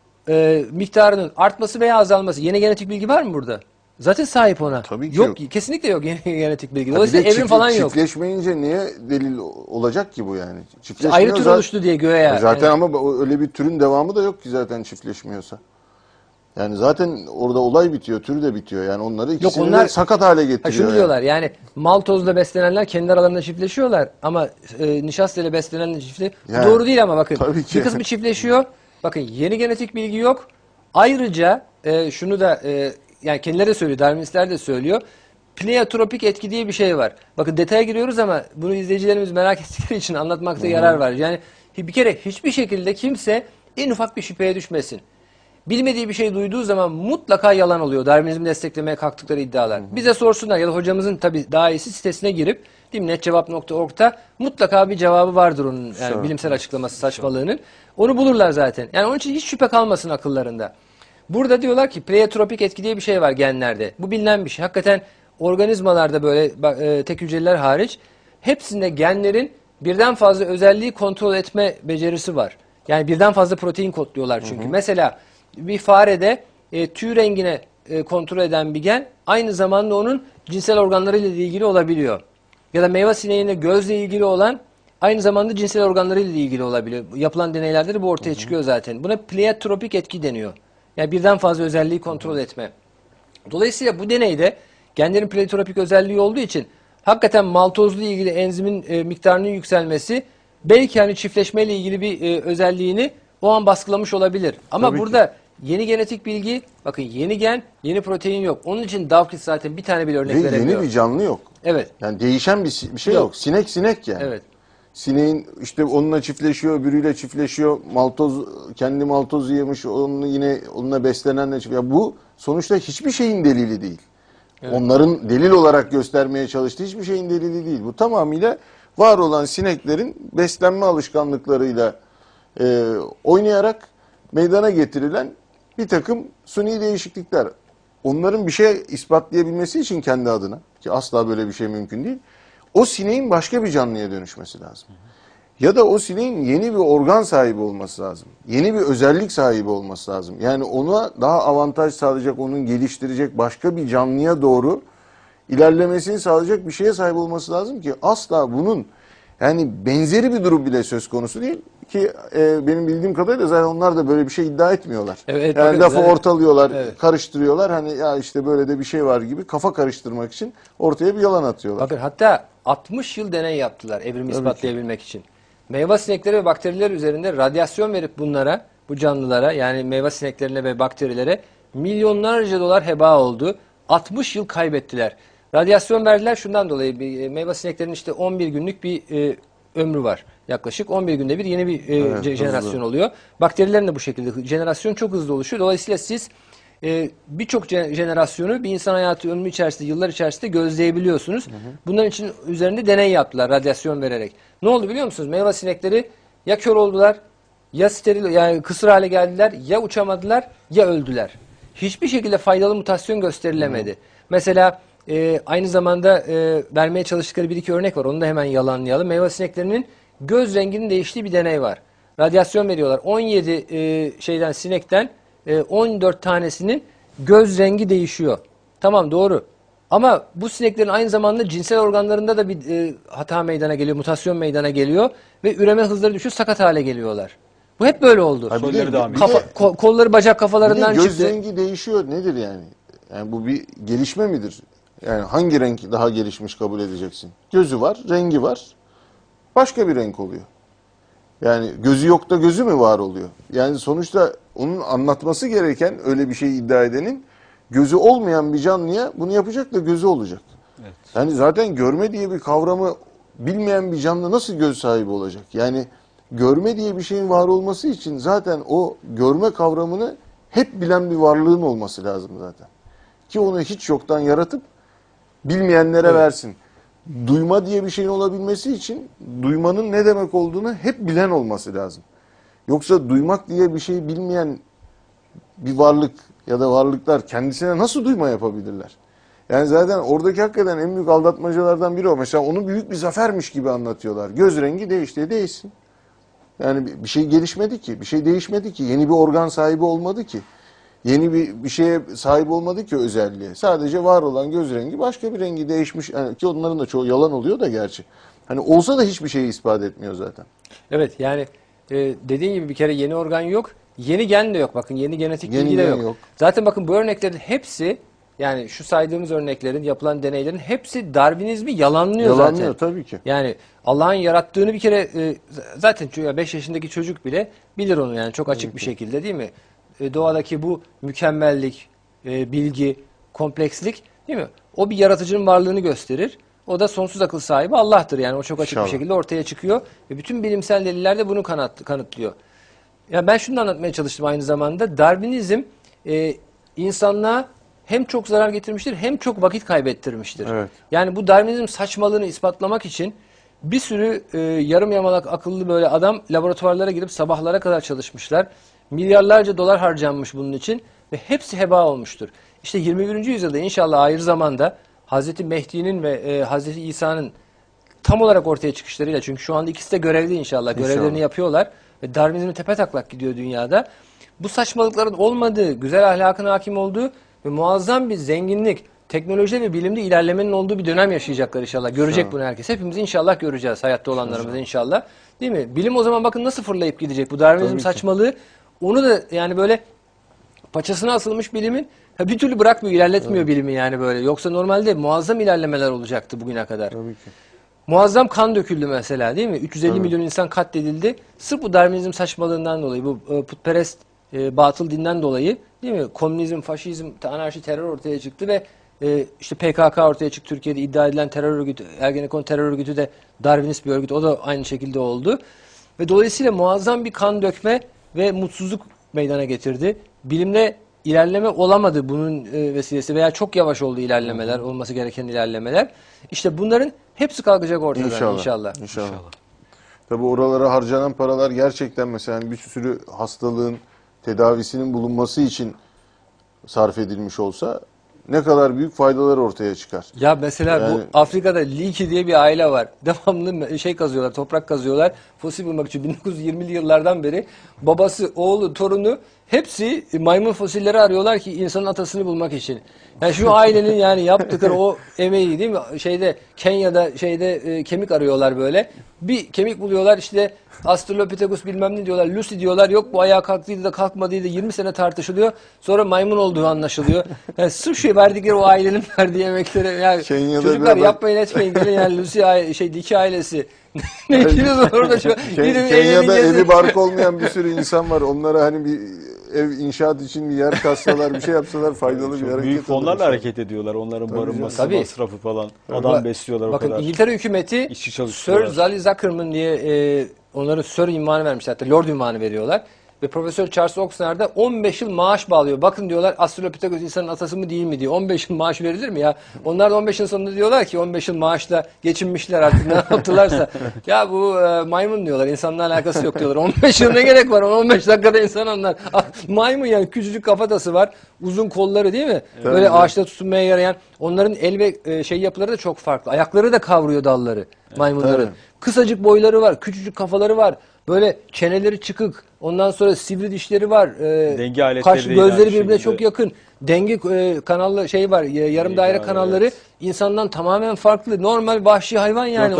Speaker 1: miktarının artması veya azalması. Yeni genetik bilgi var mı burada? Zaten sahip ona.
Speaker 3: Tabii ki
Speaker 1: yok.
Speaker 3: yok.
Speaker 1: Kesinlikle yok yeni genetik bilgi.
Speaker 3: Bir
Speaker 1: Dolayısıyla
Speaker 3: de
Speaker 1: evrim falan yok.
Speaker 3: çiftleşmeyince niye delil olacak ki bu yani?
Speaker 1: Ayrı tür oluştu diye göğe.
Speaker 3: Zaten ama öyle bir türün devamı da yok ki zaten çiftleşmiyorsa. Yani zaten orada olay bitiyor, tür de bitiyor. Yani onları ikisini de sakat hale getiriyor.
Speaker 1: Şunu diyorlar yani maltozla beslenenler kendi aralarında çiftleşiyorlar ama nişastayla beslenenler çiftleşiyor. Doğru değil ama bakın. Bir kısmı çiftleşiyor. Bakın yeni genetik bilgi yok. Ayrıca şunu da yani kendileri de söylüyor, Darwinistler de söylüyor. Pleiotropik etki diye bir şey var. Bakın detaya giriyoruz ama bunu izleyicilerimiz merak ettikleri için anlatmakta yarar var. Yani bir kere hiçbir şekilde kimse en ufak bir şüpheye düşmesin. Bilmediği bir şey duyduğu zaman mutlaka yalan oluyor. Darwinizmi desteklemeye kalktıkları iddialar. Bize sorsunlar ya da hocamızın tabii daha iyisi sitesine girip netcevap.org'da mutlaka bir cevabı vardır onun, yani bilimsel açıklaması saçmalığının. Onu bulurlar zaten. Yani onun için hiç şüphe kalmasın akıllarında. Burada diyorlar ki pleiotropik etki diye bir şey var genlerde. Bu bilinen bir şey. Hakikaten organizmalarda böyle tek hücreler hariç hepsinde genlerin birden fazla özelliği kontrol etme becerisi var. Yani birden fazla protein kodluyorlar çünkü. Mesela bir farede tüy rengine kontrol eden bir gen aynı zamanda onun cinsel organlarıyla ilgili olabiliyor. Ya da meyve sineğinde gözle ilgili olan aynı zamanda cinsel organlarıyla ilgili olabiliyor. Yapılan deneylerde de bu ortaya çıkıyor zaten. Buna pleiotropik etki deniyor. Yani birden fazla özelliği kontrol etme. Dolayısıyla bu deneyde genlerin pleiotropik özelliği olduğu için hakikaten maltozla ilgili enzimin miktarının yükselmesi belki hani çiftleşmeyle ilgili bir özelliğini o an baskılamış olabilir. Ama
Speaker 3: Tabii
Speaker 1: burada yeni genetik bilgi, bakın yeni gen, yeni protein yok. Onun için Dawkins zaten bir tane bile örnek
Speaker 3: Ve
Speaker 1: veremiyor.
Speaker 3: yeni bir canlı yok.
Speaker 1: Evet.
Speaker 3: Yani değişen bir şey yok. Sinek yani.
Speaker 1: Evet.
Speaker 3: Sineğin işte onunla çiftleşiyor, öbürüyle çiftleşiyor. Kendi maltozu yemiş, onunla beslenenle çiftleşiyor. Ya bu sonuçta hiçbir şeyin delili değil. Evet. Onların delil olarak göstermeye çalıştığı hiçbir şeyin delili değil. Bu tamamıyla var olan sineklerin beslenme alışkanlıklarıyla oynayarak meydana getirilen bir takım suni değişiklikler. Onların bir şey ispatlayabilmesi için kendi adına, ki asla böyle bir şey mümkün değil, o sineğin başka bir canlıya dönüşmesi lazım. Ya da o sineğin yeni bir organ sahibi olması lazım. Yeni bir özellik sahibi olması lazım. Yani ona daha avantaj sağlayacak, onun geliştirecek başka bir canlıya doğru ilerlemesini sağlayacak bir şeye sahip olması lazım ki asla bunun yani benzeri bir durum bile söz konusu değil. Ki benim bildiğim kadarıyla zaten onlar da böyle bir şey iddia etmiyorlar.
Speaker 1: Evet,
Speaker 3: yani
Speaker 1: bakın,
Speaker 3: lafı ortalıyorlar,
Speaker 1: evet,
Speaker 3: karıştırıyorlar. Hani ya işte böyle de bir şey var gibi kafa karıştırmak için ortaya bir yalan atıyorlar.
Speaker 1: Bakın hatta 60 yıl deney yaptılar evrimi ispatlayabilmek için. Meyve sinekleri ve bakteriler üzerinde radyasyon verip bunlara, bu canlılara yani meyve sineklerine ve bakterilere milyonlarca dolar heba oldu. 60 yıl kaybettiler. Radyasyon verdiler şundan dolayı meyve sineklerinin işte 11 günlük bir ömrü var. Yaklaşık 11 günde bir yeni bir jenerasyon oluyor. Bakterilerin de bu şekilde jenerasyon çok hızlı oluşuyor. Dolayısıyla siz birçok jenerasyonu bir insan hayatı ömrü içerisinde, yıllar içerisinde gözleyebiliyorsunuz. Bunların için üzerinde deney yaptılar radyasyon vererek. Ne oldu biliyor musunuz? Meyve sinekleri ya kör oldular, ya steril yani kısır hale geldiler, ya uçamadılar, ya öldüler. Hiçbir şekilde faydalı mutasyon gösterilemedi. Mesela aynı zamanda vermeye çalıştıkları bir iki örnek var. Onu da hemen yalanlayalım. Meyve sineklerinin göz renginin değiştiği bir deney var. Radyasyon veriyorlar. 17 sinekten 14 tanesinin göz rengi değişiyor. Tamam doğru. Ama bu sineklerin aynı zamanda cinsel organlarında da bir hata meydana geliyor, mutasyon meydana geliyor ve üreme hızları düşüyor, sakat hale geliyorlar. Bu hep böyle oldu. Kolları bacak kafalarından
Speaker 3: göz
Speaker 1: çıktı.
Speaker 3: rengi değişiyor nedir yani? Yani bu bir gelişme midir? Yani hangi renk daha gelişmiş kabul edeceksin? Gözü var, rengi var. Başka bir renk oluyor. Yani gözü yok da gözü mü var oluyor? Yani sonuçta onun anlatması gereken öyle bir şey iddia edenin gözü olmayan bir canlıya bunu yapacak da gözü olacak.
Speaker 2: Evet.
Speaker 3: Yani zaten görme diye bir kavramı bilmeyen bir canlı nasıl göz sahibi olacak? Yani görme diye bir şeyin var olması için zaten o görme kavramını hep bilen bir varlığın olması lazım zaten. Ki onu hiç yoktan yaratıp bilmeyenlere versin. Duyma diye bir şeyin olabilmesi için duymanın ne demek olduğunu hep bilen olması lazım. Yoksa duymak diye bir şey bilmeyen bir varlık ya da varlıklar kendisine nasıl duyma yapabilirler? Yani zaten oradaki hakikaten en büyük aldatmacalardan biri o. Mesela onu büyük bir zafermiş gibi anlatıyorlar. Göz rengi değişti, değişsin. Yani bir şey gelişmedi ki, bir şey değişmedi ki, yeni bir organ sahibi olmadı ki. Yeni bir şeye sahip olmadı ki özelliğe. Sadece var olan göz rengi başka bir rengi değişmiş. Yani ki onların da çoğu yalan oluyor da gerçi. Hani olsa da hiçbir şeyi ispat etmiyor zaten.
Speaker 1: Evet yani dediğin gibi bir kere yeni organ yok. Yeni gen de yok. Bakın yeni genetik bilgi de yok. Zaten bakın bu örneklerin hepsi yani şu saydığımız örneklerin yapılan deneylerin hepsi Darwinizmi yalanlıyor zaten.
Speaker 3: Yalanlıyor tabii ki.
Speaker 1: Yani Allah'ın yarattığını bir kere zaten 5 yaşındaki çocuk bile bilir onu yani çok açık bir şekilde değil mi? Doğadaki bu mükemmellik, bilgi, komplekslik değil mi? O bir yaratıcının varlığını gösterir. O da sonsuz akıl sahibi Allah'tır. Yani o çok açık
Speaker 3: İnşallah.
Speaker 1: bir şekilde ortaya çıkıyor. Ve bütün bilimsel deliller de bunu kanıtlıyor. Ya ben şunu da anlatmaya çalıştım aynı zamanda. Darwinizm insanlığa hem çok zarar getirmiştir hem çok vakit kaybettirmiştir.
Speaker 3: Evet.
Speaker 1: Yani bu Darwinizm saçmalığını ispatlamak için bir sürü yarım yamalak akıllı böyle adam laboratuvarlara girip sabahlara kadar çalışmışlar. Milyarlarca dolar harcanmış bunun için ve hepsi heba olmuştur. İşte 21. yüzyılda inşallah ahir zamanda Hazreti Mehdi'nin ve Hazreti İsa'nın tam olarak ortaya çıkışlarıyla, çünkü şu anda ikisi de görevli inşallah. Görevlerini yapıyorlar ve Darwinizm tepetaklak gidiyor dünyada. Bu saçmalıkların olmadığı, güzel ahlakın hakim olduğu ve muazzam bir zenginlik, teknolojide ve bilimde ilerlemenin olduğu bir dönem yaşayacaklar inşallah. Görecek bunu herkes. Hepimiz inşallah göreceğiz, hayatta olanlarımız inşallah. Değil mi? Bilim o zaman bakın nasıl fırlayıp gidecek. Bu Darwinizm saçmalığı, onu da yani böyle paçasına asılmış bilimin bir türlü bırakmıyor, ilerletmiyor bilimi yani böyle. Yoksa normalde muazzam ilerlemeler olacaktı bugüne kadar.
Speaker 3: Tabii ki.
Speaker 1: Muazzam kan döküldü mesela, değil mi? 350 milyon insan katledildi. Sırf bu Darwinizm saçmalığından dolayı, bu putperest batıl dinden dolayı, değil mi? Komünizm, faşizm, anarşi, terör ortaya çıktı ve işte PKK ortaya çıktı. Türkiye'de iddia edilen terör örgütü, Ergenekon terör örgütü de Darwinist bir örgüt. O da aynı şekilde oldu. Ve dolayısıyla muazzam bir kan dökme ve mutsuzluk meydana getirdi. Bilimde ilerleme olamadı bunun vesilesi veya çok yavaş oldu ilerlemeler, olması gereken ilerlemeler. İşte bunların hepsi kalkacak ortadan inşallah.
Speaker 3: Tabii oralara harcanan paralar gerçekten mesela bir sürü hastalığın tedavisinin bulunması için sarf edilmiş olsa ne kadar büyük faydalar ortaya çıkar.
Speaker 1: Ya mesela bu Afrika'da Leakey diye bir aile var. Devamlı şey kazıyorlar, toprak kazıyorlar. Fosil bulmak için 1920'li yıllardan beri babası, oğlu, torunu hepsi maymun fosilleri arıyorlar ki insanın atasını bulmak için. Yani şu ailenin yani yaptıkları o emeği, değil mi? Kenya'da kemik arıyorlar böyle. Bir kemik buluyorlar, işte Australopithecus bilmem ne diyorlar, Lucy diyorlar. Yok bu ayağa kalktıydı da kalkmadıydı, 20 sene tartışılıyor. Sonra maymun olduğu anlaşılıyor. Yani sırf şey verdikleri, o ailenin verdiği emeklere. Yani çocuklar yapmayın etmeyin, gelin yani Lucy Diki ailesi. Ne biliyorsun orada şu?
Speaker 3: Kenya'da evi barkı olmayan bir sürü insan var. Onlara hani bir ev inşaat için bir yer kassalar, bir şey yapsalar faydalı bir hareket.
Speaker 2: Büyük fonlarla hareket ediyorlar. Onların barınması, masrafı falan. Adam besliyorlar o
Speaker 1: bakın,
Speaker 2: kadar.
Speaker 1: Bakın İngiltere hükümeti Sir Zali Zuckerman diye onların Sir ünvanı vermişler. Hatta Lord ünvanı veriyorlar. Ve Profesör Charles Oxner da 15 yıl maaş bağlıyor. Bakın diyorlar, Australopithecus insanın atası mı değil mi diyor. 15 yıl maaş verilir mi ya? Onlar da 15 yıl sonunda diyorlar ki 15 yıl maaşla geçinmişler artık, ne yaptılarsa. Ya bu maymun diyorlar, insanla alakası yok diyorlar. 15 yıl ne gerek var? 15 dakikada insan onlar. Maymun yani, küçücük kafatası var. Uzun kolları, değil mi? Evet. Böyle ağaçta tutunmaya yarayan. Onların el ve yapıları da çok farklı. Ayakları da kavruyor dalları maymunların. Tabii. Kısacık boyları var, küçücük kafaları var. Böyle çeneleri çıkık, ondan sonra sivri dişleri var.
Speaker 2: Denge aletleri
Speaker 1: gözleri birbirine çok yakın. Denge kanallı var, yarım daire kanalları insandan tamamen farklı. Normal vahşi hayvan yani.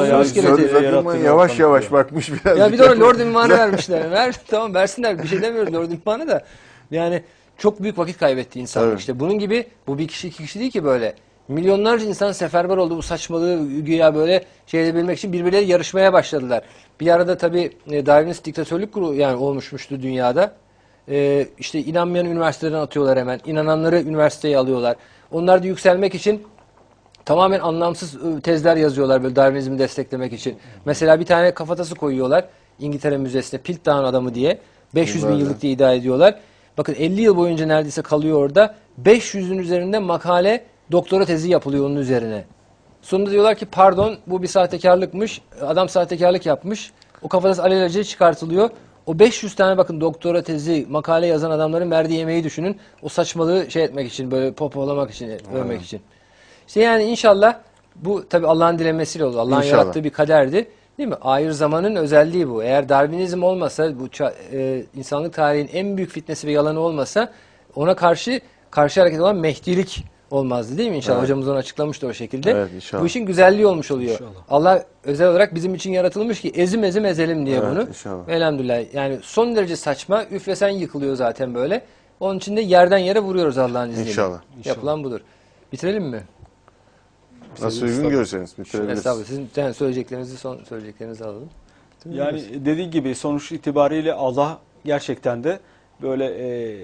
Speaker 3: Yavaş yavaş bakmış biraz.
Speaker 1: Ya bir de ona Lord ünvanı vermişler. Tamam versinler, bir şey demiyoruz Lord ünvanı da. Yani çok büyük vakit kaybetti insan. Evet. İşte bunun gibi, bu bir kişi iki kişi değil ki böyle. Milyonlarca insan seferber oldu bu saçmalığı güya böyle bilmek için, birbirleri yarışmaya başladılar. Bir arada tabii Darwinist diktatörlük yani olmuştu dünyada. İşte inanmayan üniversiteden atıyorlar hemen. İnananları üniversiteye alıyorlar. Onlar da yükselmek için tamamen anlamsız tezler yazıyorlar böyle Darwinizmi desteklemek için. Mesela bir tane kafatası koyuyorlar İngiltere Müzesi'ne, Piltdown adamı diye. 500 bin yıllık diye iddia ediyorlar. Bakın 50 yıl boyunca neredeyse kalıyor orada. 500'ün üzerinde makale, doktora tezi yapılıyor onun üzerine. Sonunda diyorlar ki pardon, bu bir sahtekarlıkmış. Adam sahtekarlık yapmış. O kafatası alelacele çıkartılıyor. O 500 tane bakın doktora tezi, makale yazan adamların verdiği emeği düşünün. O saçmalığı etmek için, böyle popolamak için, övmek için. İşte yani inşallah bu tabii Allah'ın dilemesiyle oldu. Allah'ın yarattığı bir kaderdi. Değil mi? Ahir zamanın özelliği bu. Eğer Darwinizm olmasa, bu insanlık tarihinin en büyük fitnesi ve yalanı olmasa, ona karşı hareket olan Mehdilik olmazdı, değil mi? İnşallah hocamız onu açıklamıştı o şekilde. Evet, bu işin güzelliği olmuş oluyor. İnşallah. Allah özel olarak bizim için yaratılmış ki ezim ezelim diye bunu. İnşallah. Elhamdülillah. Yani son derece saçma, üflesen yıkılıyor zaten böyle. Onun için de yerden yere vuruyoruz Allah'ın izniyle.
Speaker 3: İnşallah.
Speaker 1: Yapılan budur. Bitirelim mi?
Speaker 3: Nasıl uygun görseniz bitirebiliriz.
Speaker 1: Estağfurullah. Sizin son söyleyeceklerinizi alalım.
Speaker 2: Yani dediği gibi sonuç itibariyle Allah gerçekten de böyle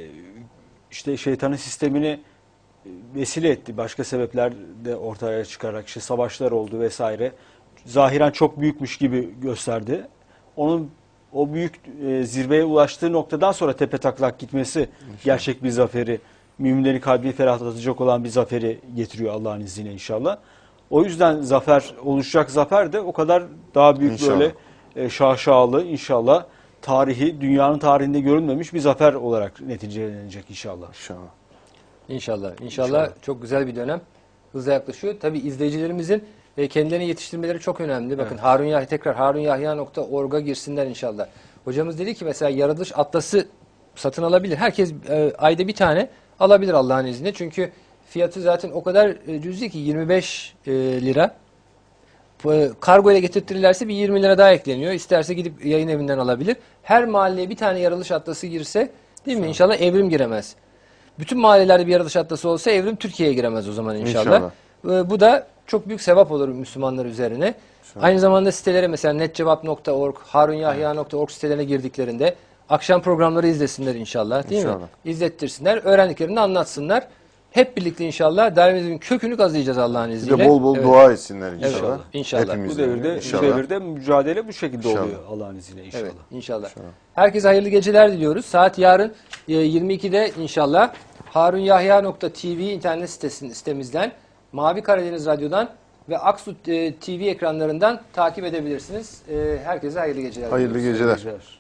Speaker 2: işte şeytanın sistemini vesile etti. Başka sebepler de ortaya çıkarak işte savaşlar oldu vesaire. Zahiren çok büyükmüş gibi gösterdi. Onun o büyük zirveye ulaştığı noktadan sonra tepetaklak gitmesi gerçek bir zaferi, müminlerin kalbini ferahlatacak olan bir zaferi getiriyor Allah'ın izniyle inşallah. O yüzden oluşacak zafer de o kadar daha büyük inşallah. Böyle şaşalı inşallah, dünyanın tarihinde görülmemiş bir zafer olarak neticelenecek inşallah.
Speaker 1: İnşallah çok güzel bir dönem. Hızla yaklaşıyor. Tabii izleyicilerimizin kendilerini yetiştirmeleri çok önemli. Bakın
Speaker 2: Evet.
Speaker 1: Harun Yahya, tekrar harunyahya.org'a girsinler inşallah. Hocamız dedi ki mesela yaratılış atlası satın alabilir. Herkes ayda bir tane alabilir Allah'ın izniyle. Çünkü fiyatı zaten o kadar cüzi ki 25 lira. Kargo ile getirtirirlerse bir 20 lira daha ekleniyor. İsterse gidip yayın evinden alabilir. Her mahalleye bir tane yaratılış atlası girse, değil mi? İnşallah evrim giremez. Bütün mahallelerde bir yaratılış atlası olsa evrim Türkiye'ye giremez o zaman inşallah. Bu da çok büyük sevap olur Müslümanlar üzerine. Aynı zamanda sitelere mesela netcevap.org, harunyahya.org sitelerine girdiklerinde akşam programları izlesinler inşallah, değil mi? İzlettirsinler, öğrendiklerini anlatsınlar. Hep birlikte inşallah dairemizin kökünü kazıyacağız Allah'ın izniyle.
Speaker 3: Bir de bol bol dua etsinler inşallah.
Speaker 1: Evet, inşallah.
Speaker 3: Hepimiz
Speaker 2: Bu devirde,
Speaker 3: inşallah.
Speaker 2: bu devirde mücadele bu şekilde
Speaker 3: İnşallah.
Speaker 2: oluyor Allah'ın izniyle inşallah.
Speaker 1: Evet, inşallah. Herkese hayırlı geceler diliyoruz. Saat yarın 22'de inşallah harunyahya.tv internet sitemizden, Mavi Karadeniz Radyo'dan ve Aksu TV ekranlarından takip edebilirsiniz. Herkese hayırlı geceler.
Speaker 3: Hayırlı
Speaker 1: diliyoruz.
Speaker 3: geceler.
Speaker 2: Geceler.